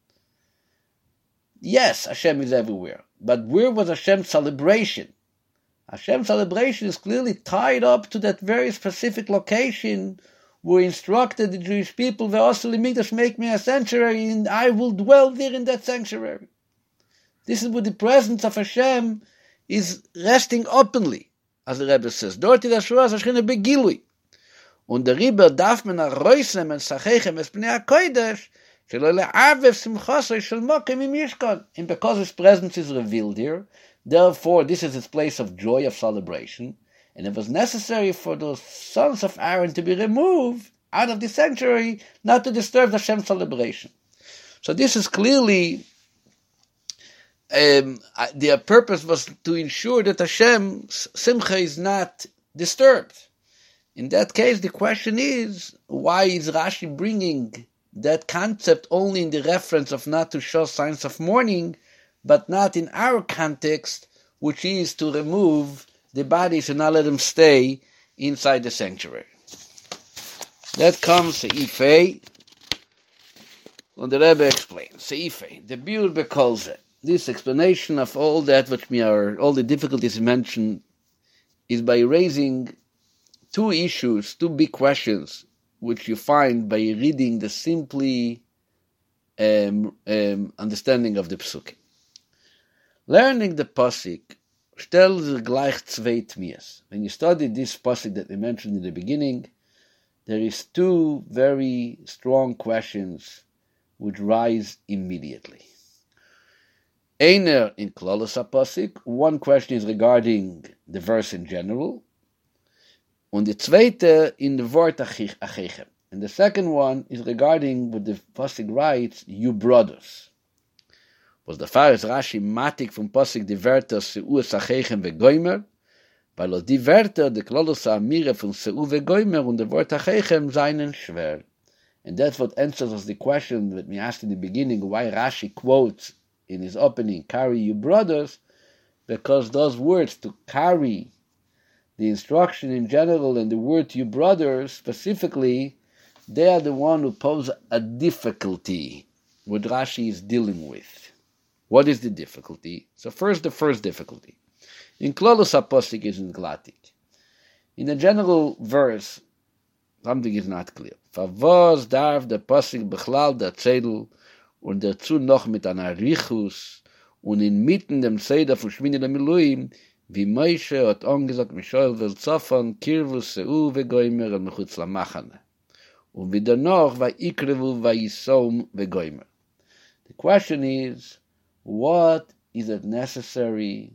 Yes, Hashem is everywhere. But where was Hashem's celebration? Hashem's celebration is clearly tied up to that very specific location where he instructed the Jewish people, ve'osu limigdash, make me a sanctuary, and I will dwell there in that sanctuary. This is where the presence of Hashem is resting openly, as the Rebbe says. Dort ist das Shechina begilui. Und darüber darf man arroisem und sachechem es bnei HaKodesh, shelo le'avev simchosoi shel mokem im Mishkan. And because his presence is revealed here, therefore this is his place of joy, of celebration, and it was necessary for the sons of Aaron to be removed out of the sanctuary, not to disturb Hashem's celebration. So this is clearly their purpose was to ensure that Hashem's simcha is not disturbed. In that case, the question is, why is Rashi bringing that concept only in the reference of not to show signs of mourning, but not in our context, which is to remove the bodies and not let them stay inside the sanctuary? That comes Seifei, and the Rebbe explains. Seifei, the Biur bekolze. This explanation of all that all the difficulties mentioned, is by raising two issues, two big questions, which you find by reading the simply understanding of the Psukim. Learning the Pasuk stellt gleich zwei Tmias. When you study this Pasuk that we mentioned in the beginning, there is two very strong questions which rise immediately. Einer in Klolos HaPasuk, one question is regarding the verse in general, and the zweite in the Wort Achechem. And the second one is regarding what the Pasuk writes, you brothers. Was the Fares Rashi matik from Pasuk die Wörter Seu Achechem vegoimer, weil die Wörter the Klolos HaAmire von Seu vegoimer und the Wort Achechem seinen schwer. And that's what answers us the question that we asked in the beginning, why Rashi quotes in his opening, carry you brothers, because those words, to carry, the instruction in general and the word you brothers specifically, they are the one who pose a difficulty what Rashi is dealing with. What is the difficulty? So first, the first difficulty. In Klolos HaPasuk is in Glatik. In the general verse, something is not clear. Favos darf der Pasuk bechlal der Zedel und dazu noch mit einer Richus und inmitten dem Seder von Shmini LeMiluim, wie Moshe hat angesagt, Mishoel velzofan, Kirvus, Seu, Vegoimer, und Mechutz Lamachane. Und wieder noch, Vaikrevu, Vaisom, Vegoimer. The question is, what is it necessary?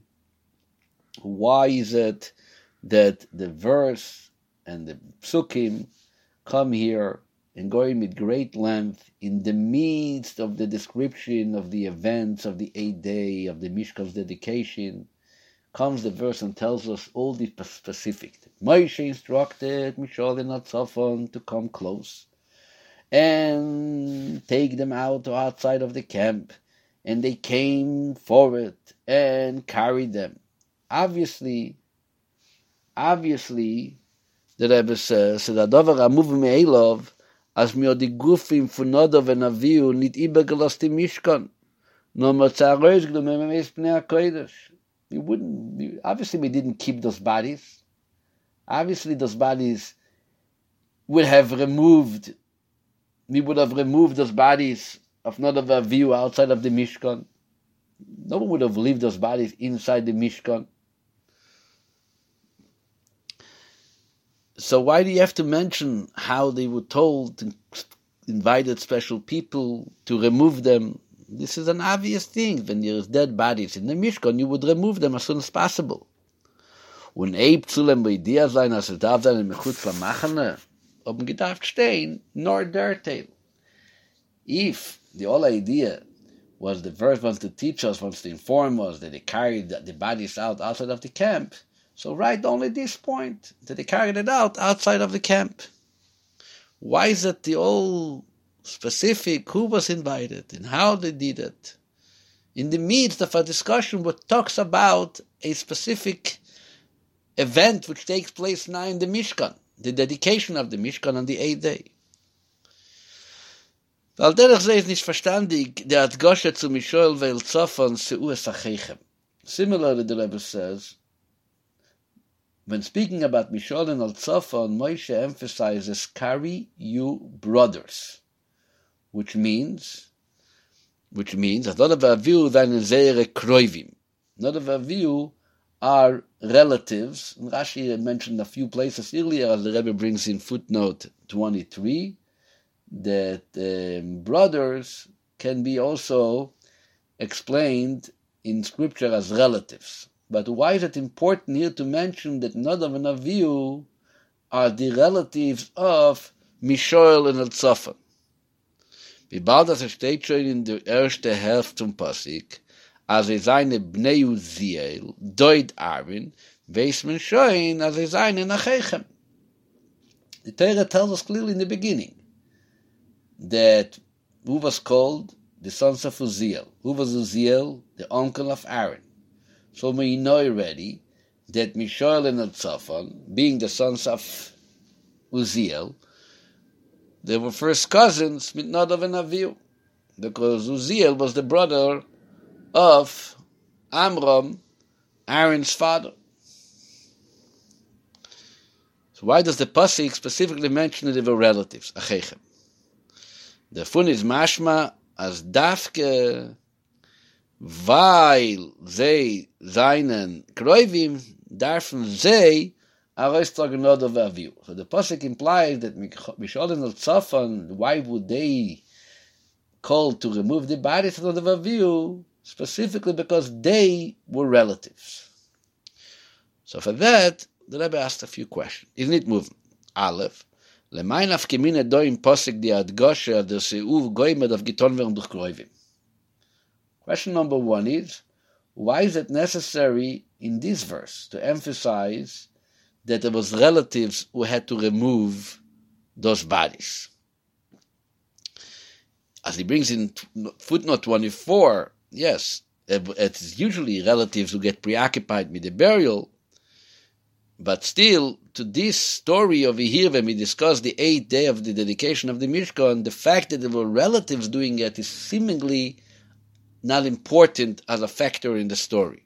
Why is it that the verse and the psukim come here and going with great length in the midst of the description of the events of the 8th day of the Mishkan's dedication? Comes the verse and tells us all the specific. Moshe instructed Mishal and Atzafon to come close. and take them out or outside of the camp. And they came forward and carried them. Obviously, the Rebbe says, that Davar Amuv Me'elov, as mir die Gufim von Nodov and Avihu nicht übergelost im Mishkan. No Matzarois Glumem Emes Pnei HaKodesh. Obviously we didn't keep those bodies. Obviously those bodies we would have removed those bodies of Nodov and Avihu outside of the Mishkan. No one would have left those bodies inside the Mishkan. So why do you have to mention how they were told and invited special people to remove them? This is an obvious thing. When there's dead bodies in the Mishkan, you would remove them as soon as possible. Und zulem bei dir sein, als darf sein in Mechutz Lamachane, gedarf stehen, nor derteil. If the whole idea was the verse wants to teach us, wants to inform us that they carried the bodies outside of the camp, so write only this point, that they carried it out outside of the camp. Why is it the all specific who was invited and how they did it? In the midst of a discussion what talks about a specific event which takes place now in the Mishkan, the dedication of the Mishkan on the 8th day. Weil derich sei ist nicht verstandig, der hat Goshe zu Mishoel ve'el Tzofon se'u es achechem. Similarly, the Rebbe says, when speaking about Mishoel and Tzofon, Moshe emphasizes, carry you brothers, which means, that not of Avihu seine Seire Kroivim. Not of Avihu are relatives. And Rashi mentioned a few places earlier, as the Rebbe brings in footnote 23, that brothers can be also explained in scripture as relatives. But why is it important here to mention that Nadav and Avihu are the relatives of Mishoel and Eltzofan? Wie bald das steht schon in der ersten Hälfte zum Pasuk, als seine Bnei Uziel, Doid Aaron, weiß man schon, als seine Nachechem. The Torah tells us clearly in the beginning that who was called the sons of Uziel. Who was Uziel? The uncle of Aaron. So we know already that Mishoel and Eltzofan, being the sons of Uziel, they were first cousins with Nadav and Avihu, because Uziel was the brother of Amram, Aaron's father. So why does the Pasuk specifically mention that they were relatives, Achechem? The fun is mashma as dafke, weil sie seinen Kroivim, darfen sie Aroistragen Nadav Avihu. So the Pasuk implies that Mishoel and Eltzofan, why would they call to remove the bodies of Nadav Avihu? Specifically because they were relatives. So for that, the Rebbe asked a few questions. Isn't it moving? Aleph, Lemein afkemine do im Posik di adgoshe der Seuv goimed of giton werden durch Kroivim. Question number 1 is, why is it necessary in this verse to emphasize that there was relatives who had to remove those bodies? As he brings in footnote 24, yes, it's usually relatives who get preoccupied with the burial, but still, to this story over here, when we discuss the 8th day of the dedication of the Mishkan, the fact that there were relatives doing it is seemingly not important as a factor in the story.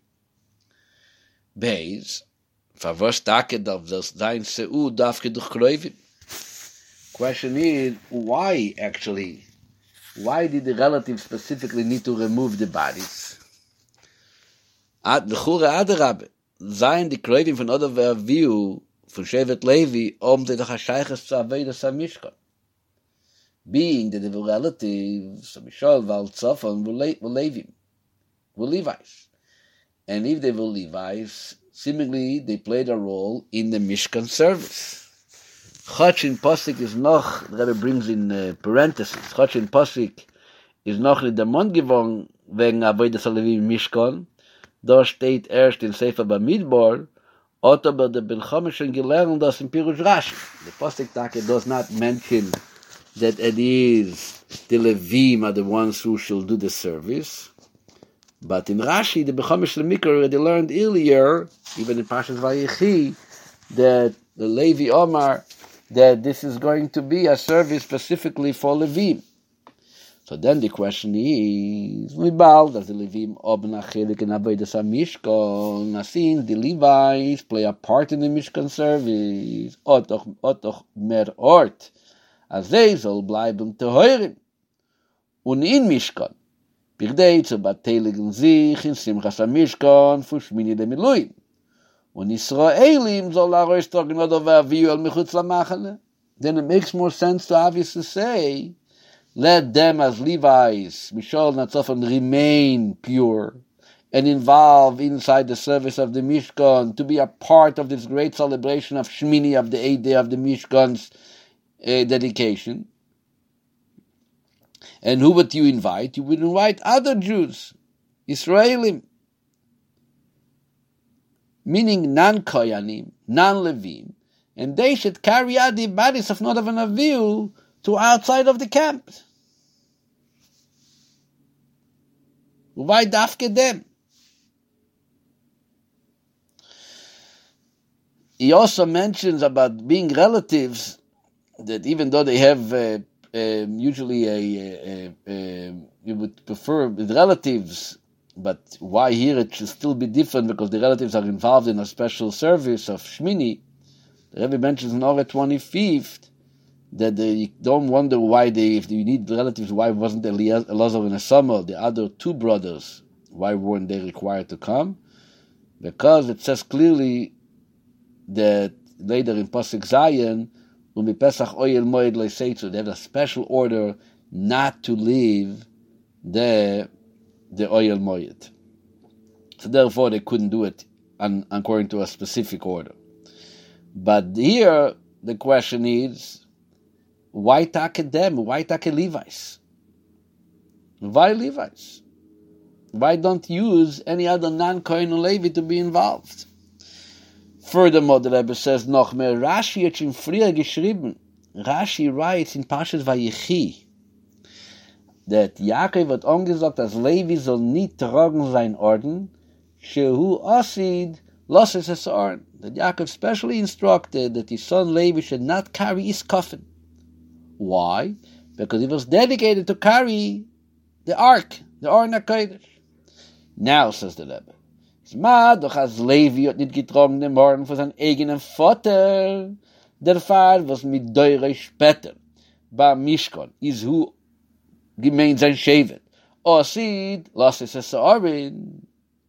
Beis, verwas taket of das sein Seu dafke durch Kroivim. Question is, why actually? Why did the relatives specifically need to remove the bodies? Ad l'chure adarabe, seien die Kroivim von Nadav Avihu, von Shevet Levi, sie doch a Sheiches zu Avedas HaMishkan. Being that they were relatives, so Mishoel Eltzofan were Levites. And if they were Levites, seemingly they played a role in the Mishkan service. Chotch in Posik is noch, the Rebbe brings in parentheses, Chotch in Posik is noch nicht der Mond geworden wegen Avedas HaLevi Mishkan. Da steht erst in Sefer Bamidbar, aber der Bilchome schon gelernt das in Pirush Rashi. The Posik Take does not mention that it is the Levim are the ones who shall do the service. But in Rashi, the Bechamish Lemikra already learned earlier, even in Parshas Vayechi, that the Levi Omar, that this is going to be a service specifically for Levim. So then the question is, Mibal, does the Levim obna chelik in Avodas HaMishkan? Nasin, the Levites play a part in the Mishkan service. Otoch mer ort. Azay soll bleiben tehorim. Und in Mishkan. Bigdei zu bateligen sich in Simchas HaMishkan für Shmini de Miluim. Und Israelim soll roistrogen oder v'aviu el michutz lamachane. Then it makes more sense to obviously say, let them as Levites, Mishol Natzofan, remain pure and involved inside the service of the Mishkan to be a part of this great celebration of Shmini, of the 8th day of the Mishkan's dedication. And who would you invite? You would invite other Jews, Israelim, meaning non-Koyanim, non-Levim, and they should carry out the bodies of Nadav and Avihu to outside of the camp. Why dafke them? He also mentions about being relatives, that even though they have usually you would prefer with relatives, but why here it should still be different, because the relatives are involved in a special service of Shmini. The Rebbe mentions in Orah 25th that they don't wonder why if you need relatives, why wasn't Elazar and Esama, the other two brothers, why weren't they required to come? Because it says clearly that later in Pasuk Zayin, Umipesach Oyel Moed Leiseitzu, they have a special order not to leave the Oyel Moed. So therefore they couldn't do it according to a specific order. But here the question is, why take them? Why take Levites? Why Levites? Why don't use any other non-Kohen or Levi to be involved? Furthermore, the Rebbe says, noch mehr, Rashi hat schon früher geschrieben. Rashi writes in Parshas Vayechi that Yaakov hat angesagt, dass Levi soll nicht tragen sein Orden, shehu asid losses his Orden. That Yaakov specially instructed that his son Levi should not carry his coffin. Why? Because he was dedicated to carry the ark, the Aron HaKodesh. Now, says the Rebbe, doch als Levi hat nicht getragen den Orden für seinen eigenen Vater. Der Vater was mit Deure später bei Mishkan ist hu gemeint sein Shevet. Osid, lass es es Aaron.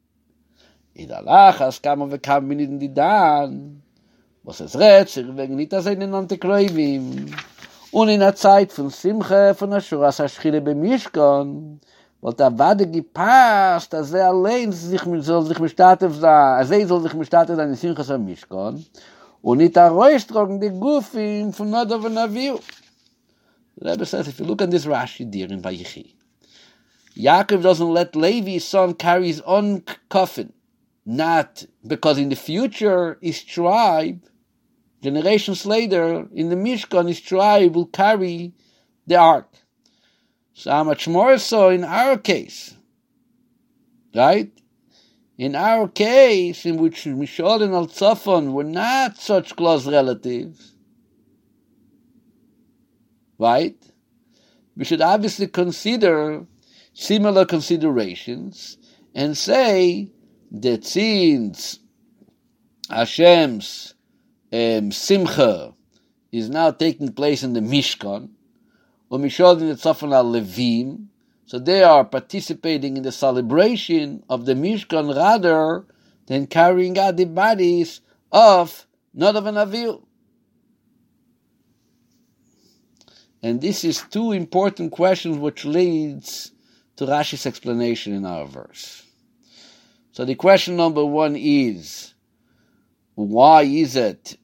In der Lachas kam und kam mir nicht in die Dan. Was es rät, sich wegen nicht als einen Antikräuvim. Und in der Zeit von Simche, von der Shuras HaSchile bei Mishkan, weil da war der gepasst, dass allein soll sich bestattet sein, soll sich bestattet sein in Simchas HaMishkan, und nicht heraustragen die Gufim von Nadav und Avihu. The Rebbe says, if you look at this Rashi there in Vayechi, Yaakov doesn't let Levi's son carry his own coffin, not because in the future his tribe, generations later, in the Mishkan, his tribe will carry the ark. So how much more so in our case, right? In our case, in which Mishol and Al-Tzafon were not such close relatives, right? We should obviously consider similar considerations and say that since Hashem's Simcha is now taking place in the Mishkan, Mishol and Tzafon are Levim, so they are participating in the celebration of the Mishkan rather than carrying out the bodies of Nadav and Avihu. And this is two important questions which leads to Rashi's explanation in our verse. So the question number one is, why is it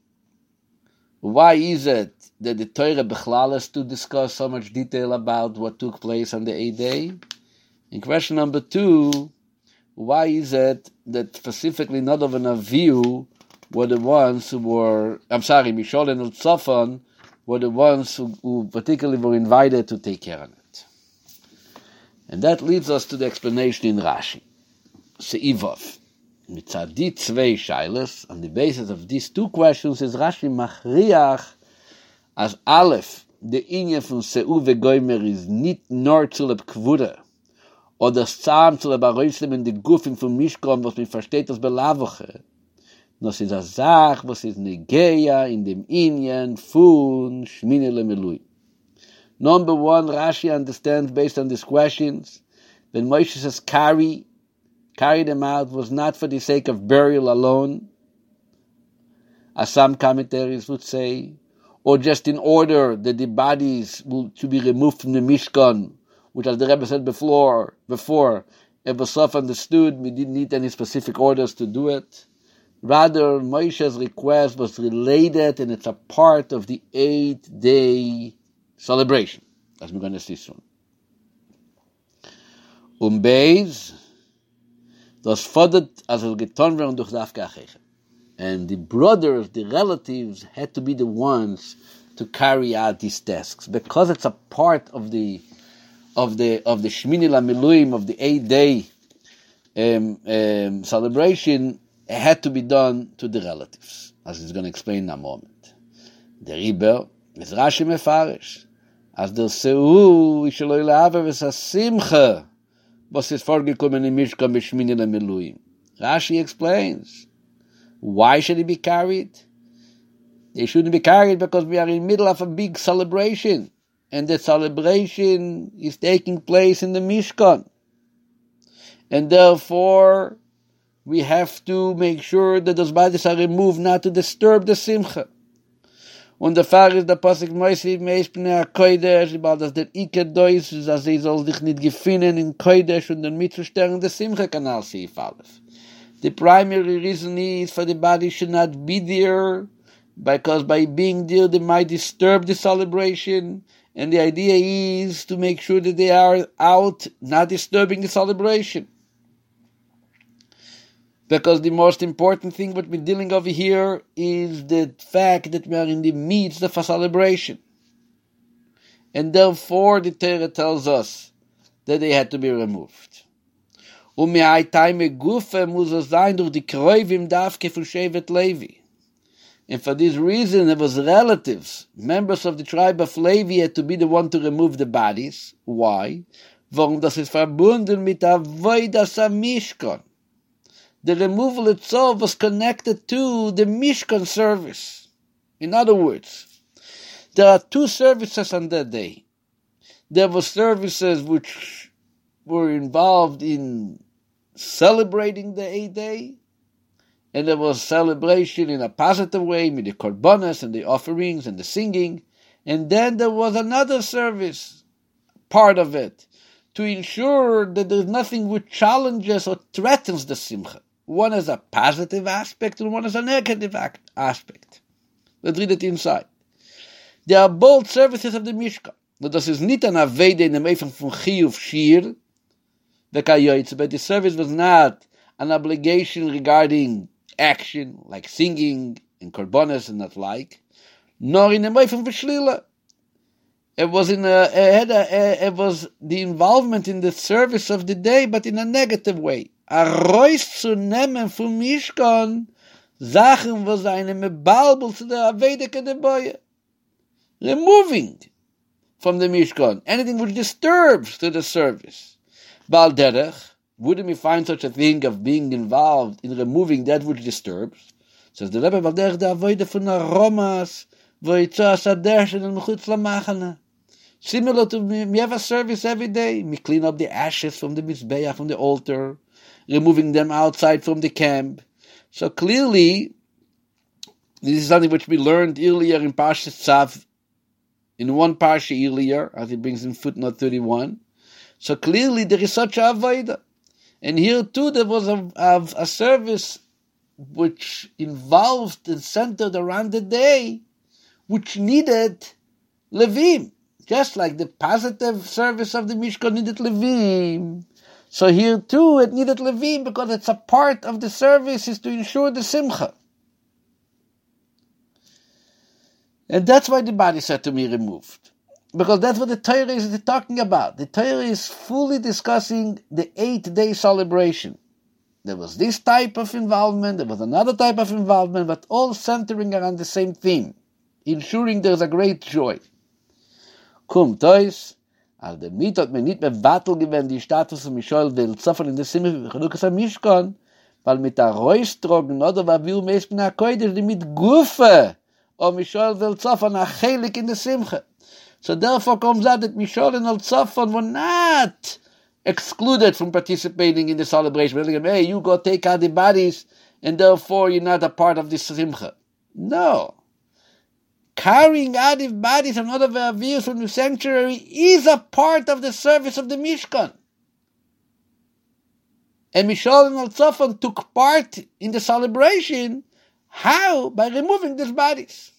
that the Torah Bechlal is to discuss so much detail about what took place on the 8th day? And question number two, why is it that specifically Nadav and Avihu were the ones who were, Mishol and Tzafon were the ones who particularly were invited to take care of it. And that leads us to the explanation in Rashi. Se'ivov. Mitzad di zwei shailas, on the basis of these two questions, is Rashi machriach as Aleph, the inyan von Se'u vegoimer is nicht nur zu leb Kvura, oder Zahn zu leb Aroislem in die Gufin von Mishkan, was man versteht als Belavoche. No, es ist eine Sache, was ist Negeia in dem Inyan von Shmini Lemelui. Number one, Rashi understands based on these questions, when Moshe says carry them out was not for the sake of burial alone, as some commentaries would say, or just in order that the bodies to be removed from the Mishkan, which, as the Rebbe said before, it was self-understood, we didn't need any specific orders to do it. Rather, Moshe's request was related, and it's a part of the 8-day celebration, as we're going to see soon. Beis, das fordert, als getan werden durch Dafke Achechem. And the brothers, the relatives, had to be the ones to carry out these tasks, because it's a part of the Shmini LaMiluim, of the 8-day celebration. It had to be done to the relatives, as he's going to explain in a moment. The Rebbe is Rashi Mefarish, as der Seu Isheloi Le'aver v'sasimcha, was is vorgekommen in Mishkan b'Shmini LaMiluim. Rashi explains, why should he be carried? They shouldn't be carried because we are in the middle of a big celebration, and the celebration is taking place in the Mishkan. And therefore, we have to make sure that those bodies are removed not to disturb the Simcha. Und der Fall ist der Pasuk Moisi meis pnei HaKodesh, weil das der Iker Deus ist, dass sie soll sich nicht gefinnen in Kodesh und dann mitzustellen der Simcha-Kanal Seif Aleph. The primary reason is for the body should not be there, because by being there they might disturb the celebration, and the idea is to make sure that they are out, not disturbing the celebration. Because the most important thing what we're dealing over here is the fact that we are in the midst of a celebration. And therefore the Torah tells us that they had to be removed. Und mir ein Time Gufe muss es sein durch die Kräuvim Davke von Shevet Levi. And for this reason, it was relatives, members of the tribe of Levi, had to be the one to remove the bodies. Why? Warum das ist verbunden mit Avodas HaMishkan. The removal itself was connected to the Mishkan service. In other words, there are two services on that day. There were services which were involved in celebrating the 8th day, and there was celebration in a positive way with the korbanos and the offerings and the singing, and then there was another service, part of it, to ensure that there is nothing which challenges or threatens the simcha. One is a positive aspect and one is a negative aspect. Let's read it inside. There are both services of the Mishkan. Now, this is not an Aveda in the Meifang from Chiyuv Shir, but the service was not an obligation regarding action, like singing and korbanos and that like, nor in the Meifang for Shlila. It was it was the involvement in the service of the day, but in a negative way. A Reus zu nehmen vom Mishkan, Sachen, wo seine Mebalbel zu der Avedeke de Boye. Removing from the Mishkan anything which disturbs to the service. Bal derech, wouldn't we find such a thing of being involved in removing that which disturbs? Says the Rebbe, Bal derech de Avoide von Aromas, wo Yitzah Sadesh and Mechutz Lamachana. Similar to, we have a service every day. We clean up the ashes from the Mizbeah, from the altar, removing them outside from the camp. So clearly, this is something which we learned earlier in Parashat Tzav, in one Parsha earlier, as it brings in footnote 31. So clearly there is such a avodah. And here too there was a service which involved and centered around the day, which needed Levim. Just like the positive service of the Mishkan needed Levim. So here too it needed Levim because it's a part of the service is to ensure the Simcha. And that's why the bodies had to be removed. Because that's what the Torah is talking about. The Torah is fully discussing the 8-day celebration. There was this type of involvement, there was another type of involvement, but all centering around the same theme, ensuring there's a great joy. Kum tois, als der Miet hat mir nicht mehr Wattel gewinnt, die Status von Mischol will zoffen in der Simche für Chanukas am Mishkan, weil mit der Reustrogen, oder war will meist bin Kodesh, die mit Gufe, und Mischol will zoffen, a Chelik in der Simche. So therefore comes out that Mishol and Al-Tzafon were not excluded from participating in the celebration. Hey, you go take out the bodies, and therefore you're not a part of this Simcha. No. Carrying out the bodies of other V'Aviyos from the sanctuary is a part of the service of the Mishkan. And Mishol and Al-Tzafon took part in the celebration. How? By removing these bodies.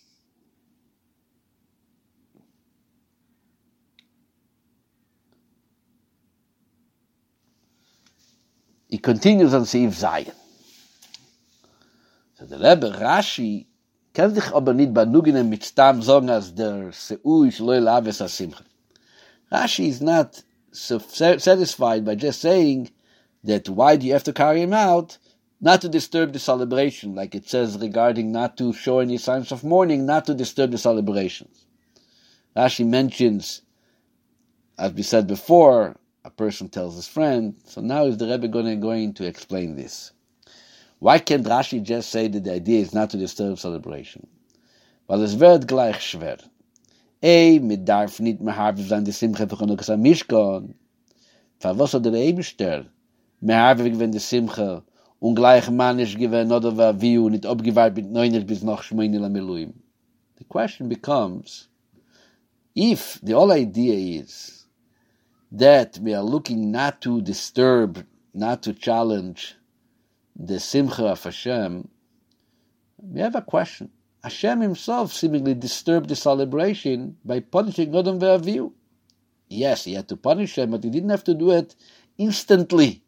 He continues on Seif Zayin. So the Rebbe Rashi kann sich aber nicht benugnen mit Stam sagen, als der Seui Shloi Laves HaSimcha. Rashi is not so satisfied by just saying that why do you have to carry him out? Not to disturb the celebration, like it says regarding not to show any signs of mourning, not to disturb the celebrations. Rashi mentions, as we said before, a person tells his friend. So now is the Rebbe going to explain this. Why can't Rashi just say that the idea is not to disturb celebration? Weil es wird gleich schwer. Mit darf nicht meharviv sein die Simcha für Chanukas am Mishkan. Was hat der Eibester meharviv gewinnt die Simcha und gleich manisch gewinnt oder V'Avihu nicht abgewahrt mit 9 bis noch Shmoini Lameluim. The question becomes, if the whole idea is that we are looking not to disturb, not to challenge the Simcha of Hashem, we have a question. Hashem himself seemingly disturbed the celebration by punishing Adam V'Avihu. Yes, he had to punish him, but he didn't have to do it instantly.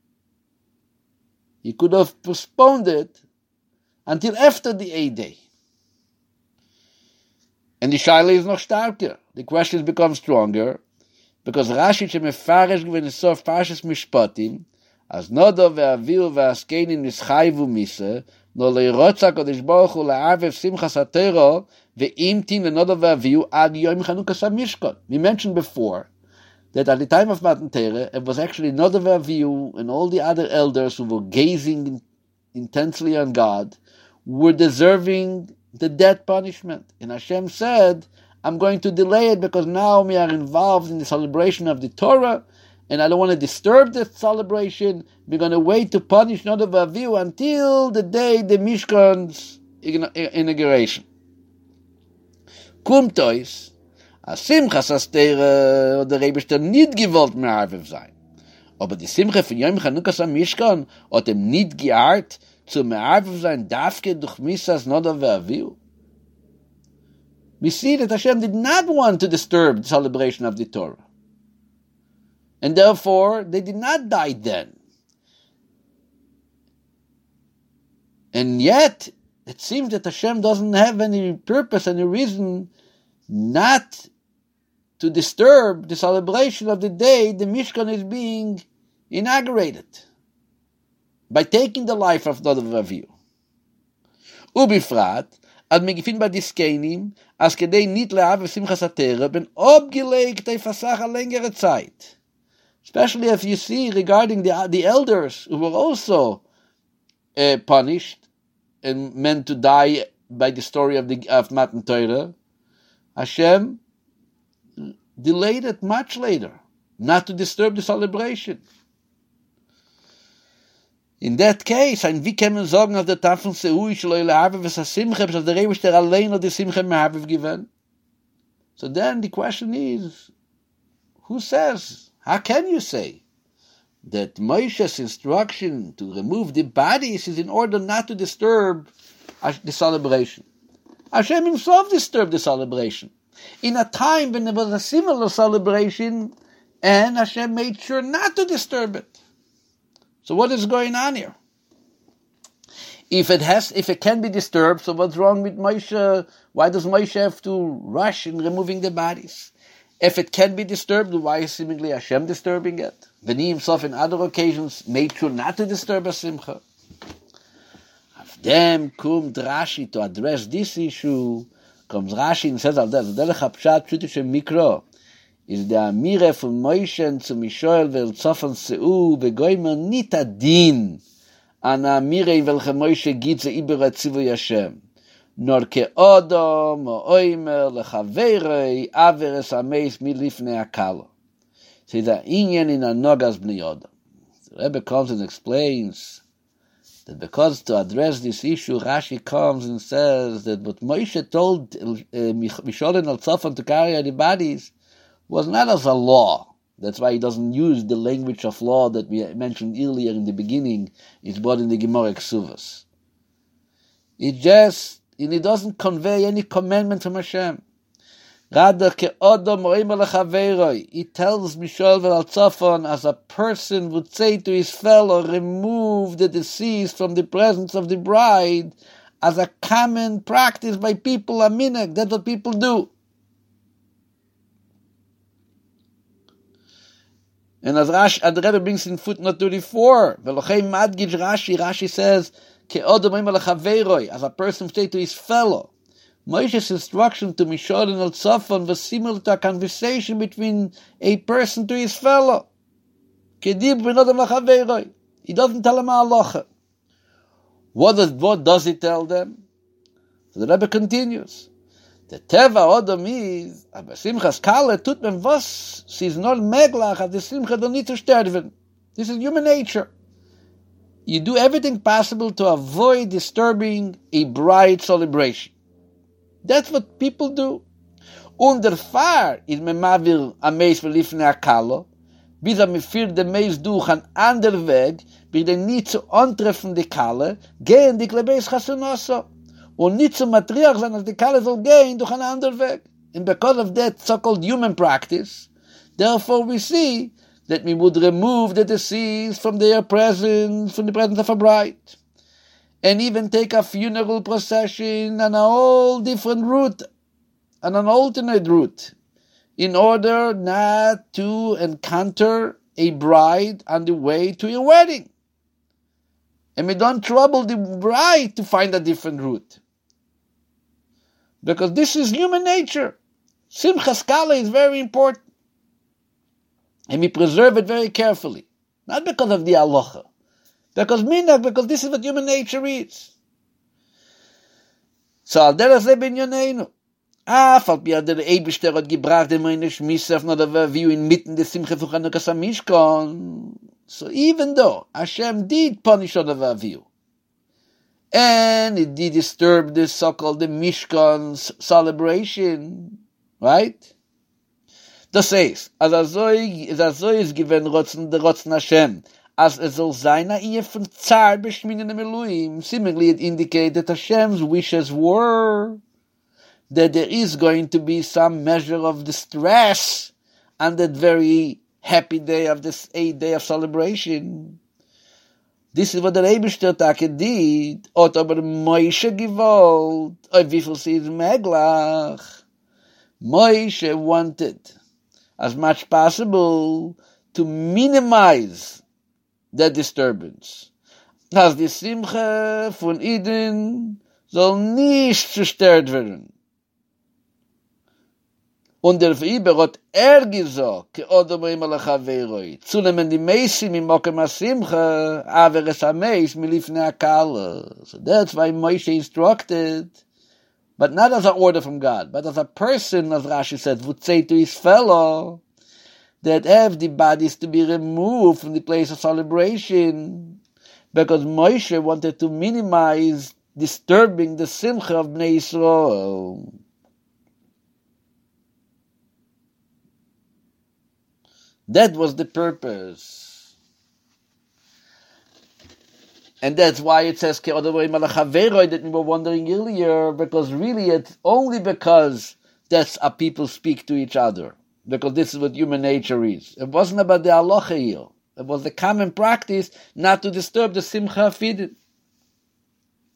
He could have postponed it until after the 8th day. And the Shaila is noch starker. The questions become stronger, because Rashi shemefarish gven sof parshas Mishpatim, as Nadav ve'Avihu ve'Askenim nischayvu misa, no leirotza kodesh baruch hu la'avev simchas haTorah ve'imtin leNadav ve'Avihu ad yom Chanukas HaMishkan. We mentioned before that at the time of Matan Torah, it was actually Nadav ve'Avihu and all the other elders who were gazing intensely on God were deserving the death punishment. And Hashem said, I'm going to delay it because now we are involved in the celebration of the Torah, and I don't want to disturb the celebration. We're going to wait to punish Nadav ve'Avihu until the day the Mishkan's inauguration. Kumtois, a Simchas Astere, der Rebester nicht gewollt mehr Harviv sein. Aber die Simcha von Yom Chanukas am Mishkan hat ihm nicht geehrt, zu mehr Harviv sein, dafke durch Misas Nadav ve'Avihu. We see that Hashem did not want to disturb the celebration of the Torah. And therefore, they did not die then. And yet, it seems that Hashem doesn't have any purpose, any reason not to disturb the celebration of the day the Mishkan is being inaugurated by taking the life of Nadav ve'Avihu. Ubifrat, ad me gefind bei Diskenim, as kedei nit lehavev Simchas HaTorah, ben obgelegt fasach a längere Zeit. Especially if you see regarding the elders who were also punished and meant to die by the story of Matan Torah, Hashem delayed it much later, not to disturb the celebration. In that case, ein wie kann man sagen, dass der Tafel Seui Shloi Lehavev es HaSimcha, dass der Rebester allein hat die Simcha Mehavev given. So then the question is, who says, how can you say that Moshe's instruction to remove the bodies is in order not to disturb the celebration? Hashem himself disturbed the celebration in a time when there was a similar celebration, and Hashem made sure not to disturb it. So what is going on here? If it can be disturbed, so what's wrong with Moshe? Why does Moshe have to rush in removing the bodies? If it can be disturbed, why is seemingly Hashem disturbing it? When he himself in other occasions made sure not to disturb a simcha. Then comes Rashi to address this issue. Comes Rashi and says, Derech HaPshat Pshutische Mikro is the Amire from Moshe zu Mishoel ve'el Tzofan Seu begoimer nit adin an Amire in welche Moshe gibt ze iber Tzivu Hashem nor ke'odom o oimer lechaverei averes ameis milifnei akalo. So the inyan in Anogas Bnei Yodam. The Rebbe comes and explains that because to address this issue, Rashi comes and says that what Moshe told Mishoel and Tzofan to carry the bodies was not as a law. That's why he doesn't use the language of law that we mentioned earlier in the beginning. It's brought in the Gemara Ksuvas. It doesn't convey any commandment from Hashem. Rather, he tells Mishoel Tzofan as a person would say to his fellow, remove the deceased from the presence of the bride, as a common practice by people, a minhag. That's what people do. And as the Rebbe brings in footnote 34, Rashi says, as a person say to his fellow. Moshe's instruction to Mishoel and Tzofan was similar to a conversation between a person to his fellow. He doesn't tell him halacha. What does he tell them? So the Rebbe continues. The Teva Odom is, aber Simchas Kale tut man was, sie ist nur Meglach, as the Simcha don't need to sterben. This is human nature. You do everything possible to avoid disturbing a bride celebration. That's what people do. Und der Fahr is me mavir a meis verlifne akalo, bis me führt de meis durch an ander Weg, bis de nicht zu antreffen de Kalle, gehen die Klebeis Chasunoso. Und nicht zu Matriach sein, als die Kalle soll gehen durch einen anderen Weg. And because of that so-called human practice, therefore we see that we would remove the deceased from their presence, from the presence of a bride. And even take a funeral procession on a whole different route, on an alternate route, in order not to encounter a bride on the way to your wedding. And we don't trouble the bride to find a different route. Because this is human nature. Simchas Kala is very important. And we preserve it very carefully. Not because of the halacha. Because this is what human nature is. So, al derech ze binyoneinu. Falt bi der Eibishter hat gebracht dem eine Schmissef na der view inmitten des Simcha von Chanukas HaMishkan. So even though Hashem did punish on the view, and it did disturb the so-called the Mishkan's celebration, right? Das heißt, as azoi is given der Rotzen Hashem, as soll sein a Ehe von Zar beschminen im Elohim. Seemingly it indicated that Hashem's wishes were that there is going to be some measure of distress on that very happy day of this 8th day of celebration. This is what the Eibishter Take did. Ot aber Moshe gewollt. Wie viel sie ist Meglach. Moshe wanted as much possible to minimize that disturbance. As die Simcha von Eden soll nicht zerstört werden. Und der Feiber hat gesagt, ke odom im alachaveroi, zunehmen die Meisim im Mokem HaSimcha, aber es ameis milifne akala. So that's why Moshe instructed, but not as an order from God, but as a person, as Rashi said, would say to his fellow, that have the bodies to be removed from the place of celebration, because Moshe wanted to minimize disturbing the Simcha of Bnei Yisrael. That was the purpose. And that's why it says that we were wondering earlier, because really it's only because that's how people speak to each other. Because this is what human nature is. It wasn't about the halacha here. It was the common practice not to disturb the Simcha of Eden.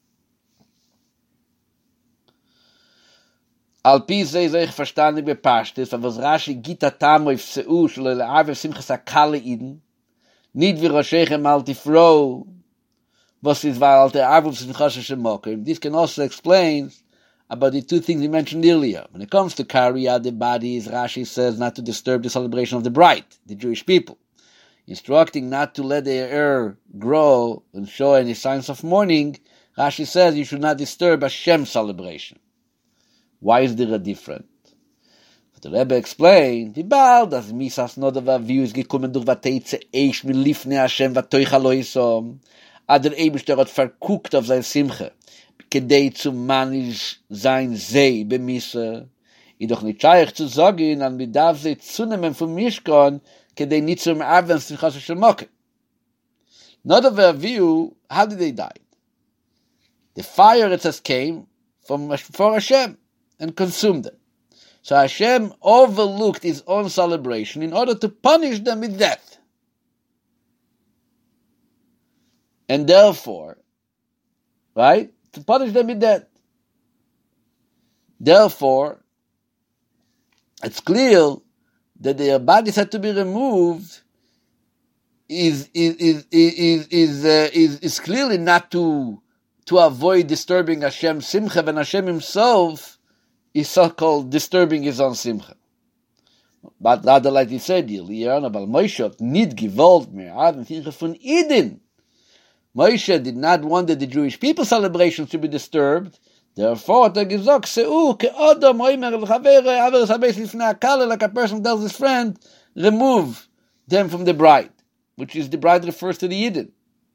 Al pi sei ich verstanden bepasst, was Rashi gita tam auf seu shel le'av simchas akale iden, nicht wie Roshechem altifro, was is weil alte Arvuf simchas shemokim. This can also explain about the two things we mentioned earlier. When it comes to carry out the bodies, Rashi says not to disturb the celebration of the bride, the Jewish people, instructing not to let their hair grow and show any signs of mourning. Rashi says you should not disturb Hashem's celebration. Why is there a difference? The Rebbe explained, die bald, as Misas Nodava view is gekommen durch Vateitze Eish mit Lifne Hashem Vatoicha lo Yisom, der Eibishter hat verguckt auf sein Simche, kedei zu manisch sein Sei bemisse, jedoch nicht scheich zu sagen, an mir darf sie zunehmen vom Mishkan, kedei nicht zum Arven Simchas Hashem Moke. Nodava view, how did they die? The fire, it says, came from for Hashem and consumed them. So Hashem overlooked his own celebration in order to punish them with death. And therefore, right, to punish them with death. Therefore, it's clear that their bodies had to be removed is clearly not to avoid disturbing Hashem's simcha, when Hashem himself is so-called disturbing his own simcha. But rather, like he said earlier, about Moshe hat nicht gewollt mehr haben Simcha von Eden. Moshe did not want that the Jewish people's celebrations to be disturbed. Therefore, hat gesagt, Seu ke'odom oimer l'chavere averes habeis lifnei hakala, like a person tells his friend, remove them from the bride, which is the bride refers to the Eden.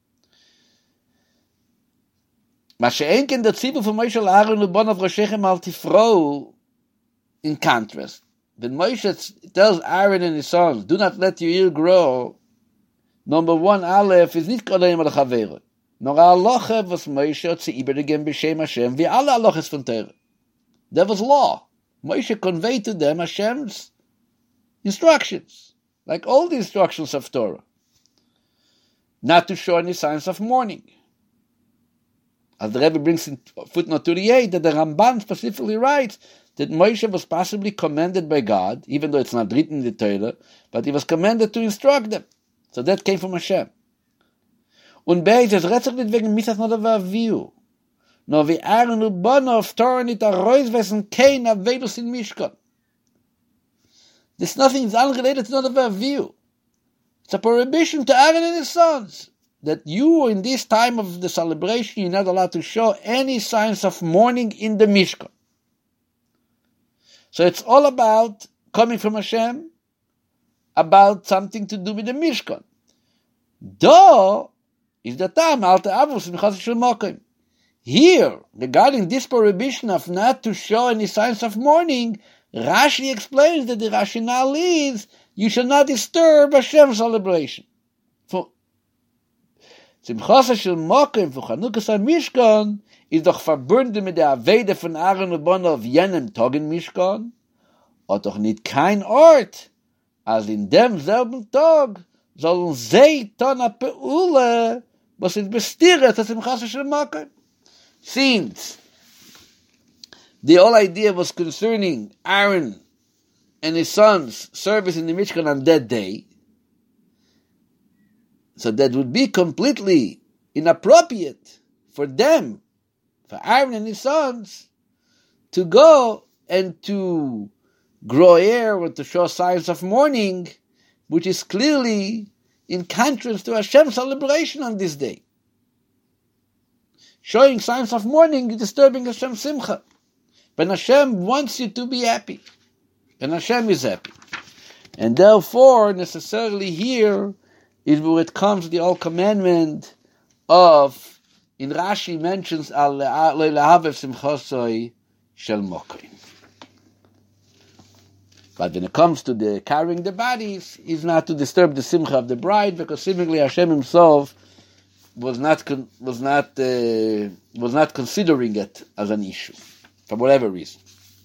Masha'enken the tzibur from Moshe Aaron Lubon Roshechem al Tifro. In contrast, when Moshe tells Aaron and his sons, do not let your ear grow, number one, Aleph is nicht kodeim al chavere, nor halacha was Moshe hat sie übergegeben b'shem Hashem, wie alle halachas von Torah. That was law. Moshe conveyed to them Hashem's instructions, like all the instructions of Torah, not to show any signs of mourning. As the Rebbe brings in footnote 38, that the Ramban specifically writes that Moshe was possibly commanded by God, even though it's not written in the Torah, but he was commanded to instruct them. So that came from Hashem. Und bei es redet sich nicht wegen Misas Nodava Avihu, nur wie Aaron und Bono auf Torah nicht herausweisen kein Avedus in Mishkan. There's nothing that's unrelated to Nodava Avihu. It's a prohibition to Aaron and his sons, that you, in this time of the celebration, you're not allowed to show any signs of mourning in the Mishkan. So it's all about coming from Hashem, about something to do with the Mishkan. Though, is the time, Alte Avos Simchas Shel Mokim. Here, regarding this prohibition of not to show any signs of mourning, Rashi explains that the rationale is, you shall not disturb Hashem's celebration. For Simchas Shel Mokim for Chanukas HaMishkan is doch verbunden mit der Avede von Aaron und Bono auf jenem Tag in Mishkan, hat doch nicht kein Ort, als in demselben Tag sollen sie tun a Peule, was ist bestiret as Simchas Shel Mokim. Since the whole idea was concerning Aaron and his sons' service in the Mishkan on that day, so that would be completely inappropriate for them, for Aaron and his sons, to go and to grow hair or to show signs of mourning, which is clearly in contrast to Hashem's celebration on this day. Showing signs of mourning is disturbing Hashem's simcha. But Hashem wants you to be happy. And Hashem is happy. And therefore, necessarily here, is where it comes to the old commandment of, in Rashi mentions, Al le'ahavev simchosoi shel mokim. But when it comes to the carrying the bodies, is not to disturb the simcha of the bride, because seemingly Hashem himself was not considering it as an issue, for whatever reason.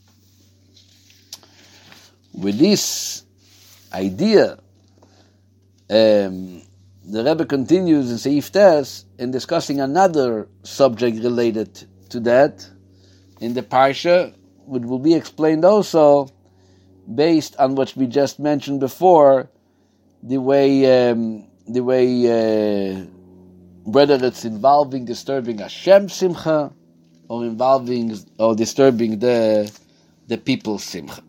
With this idea, the Rebbe continues in Seif Tes in discussing another subject related to that in the Parsha, will be explained also based on what we just mentioned before, the way whether it's involving disturbing Hashem simcha or disturbing the people's simcha.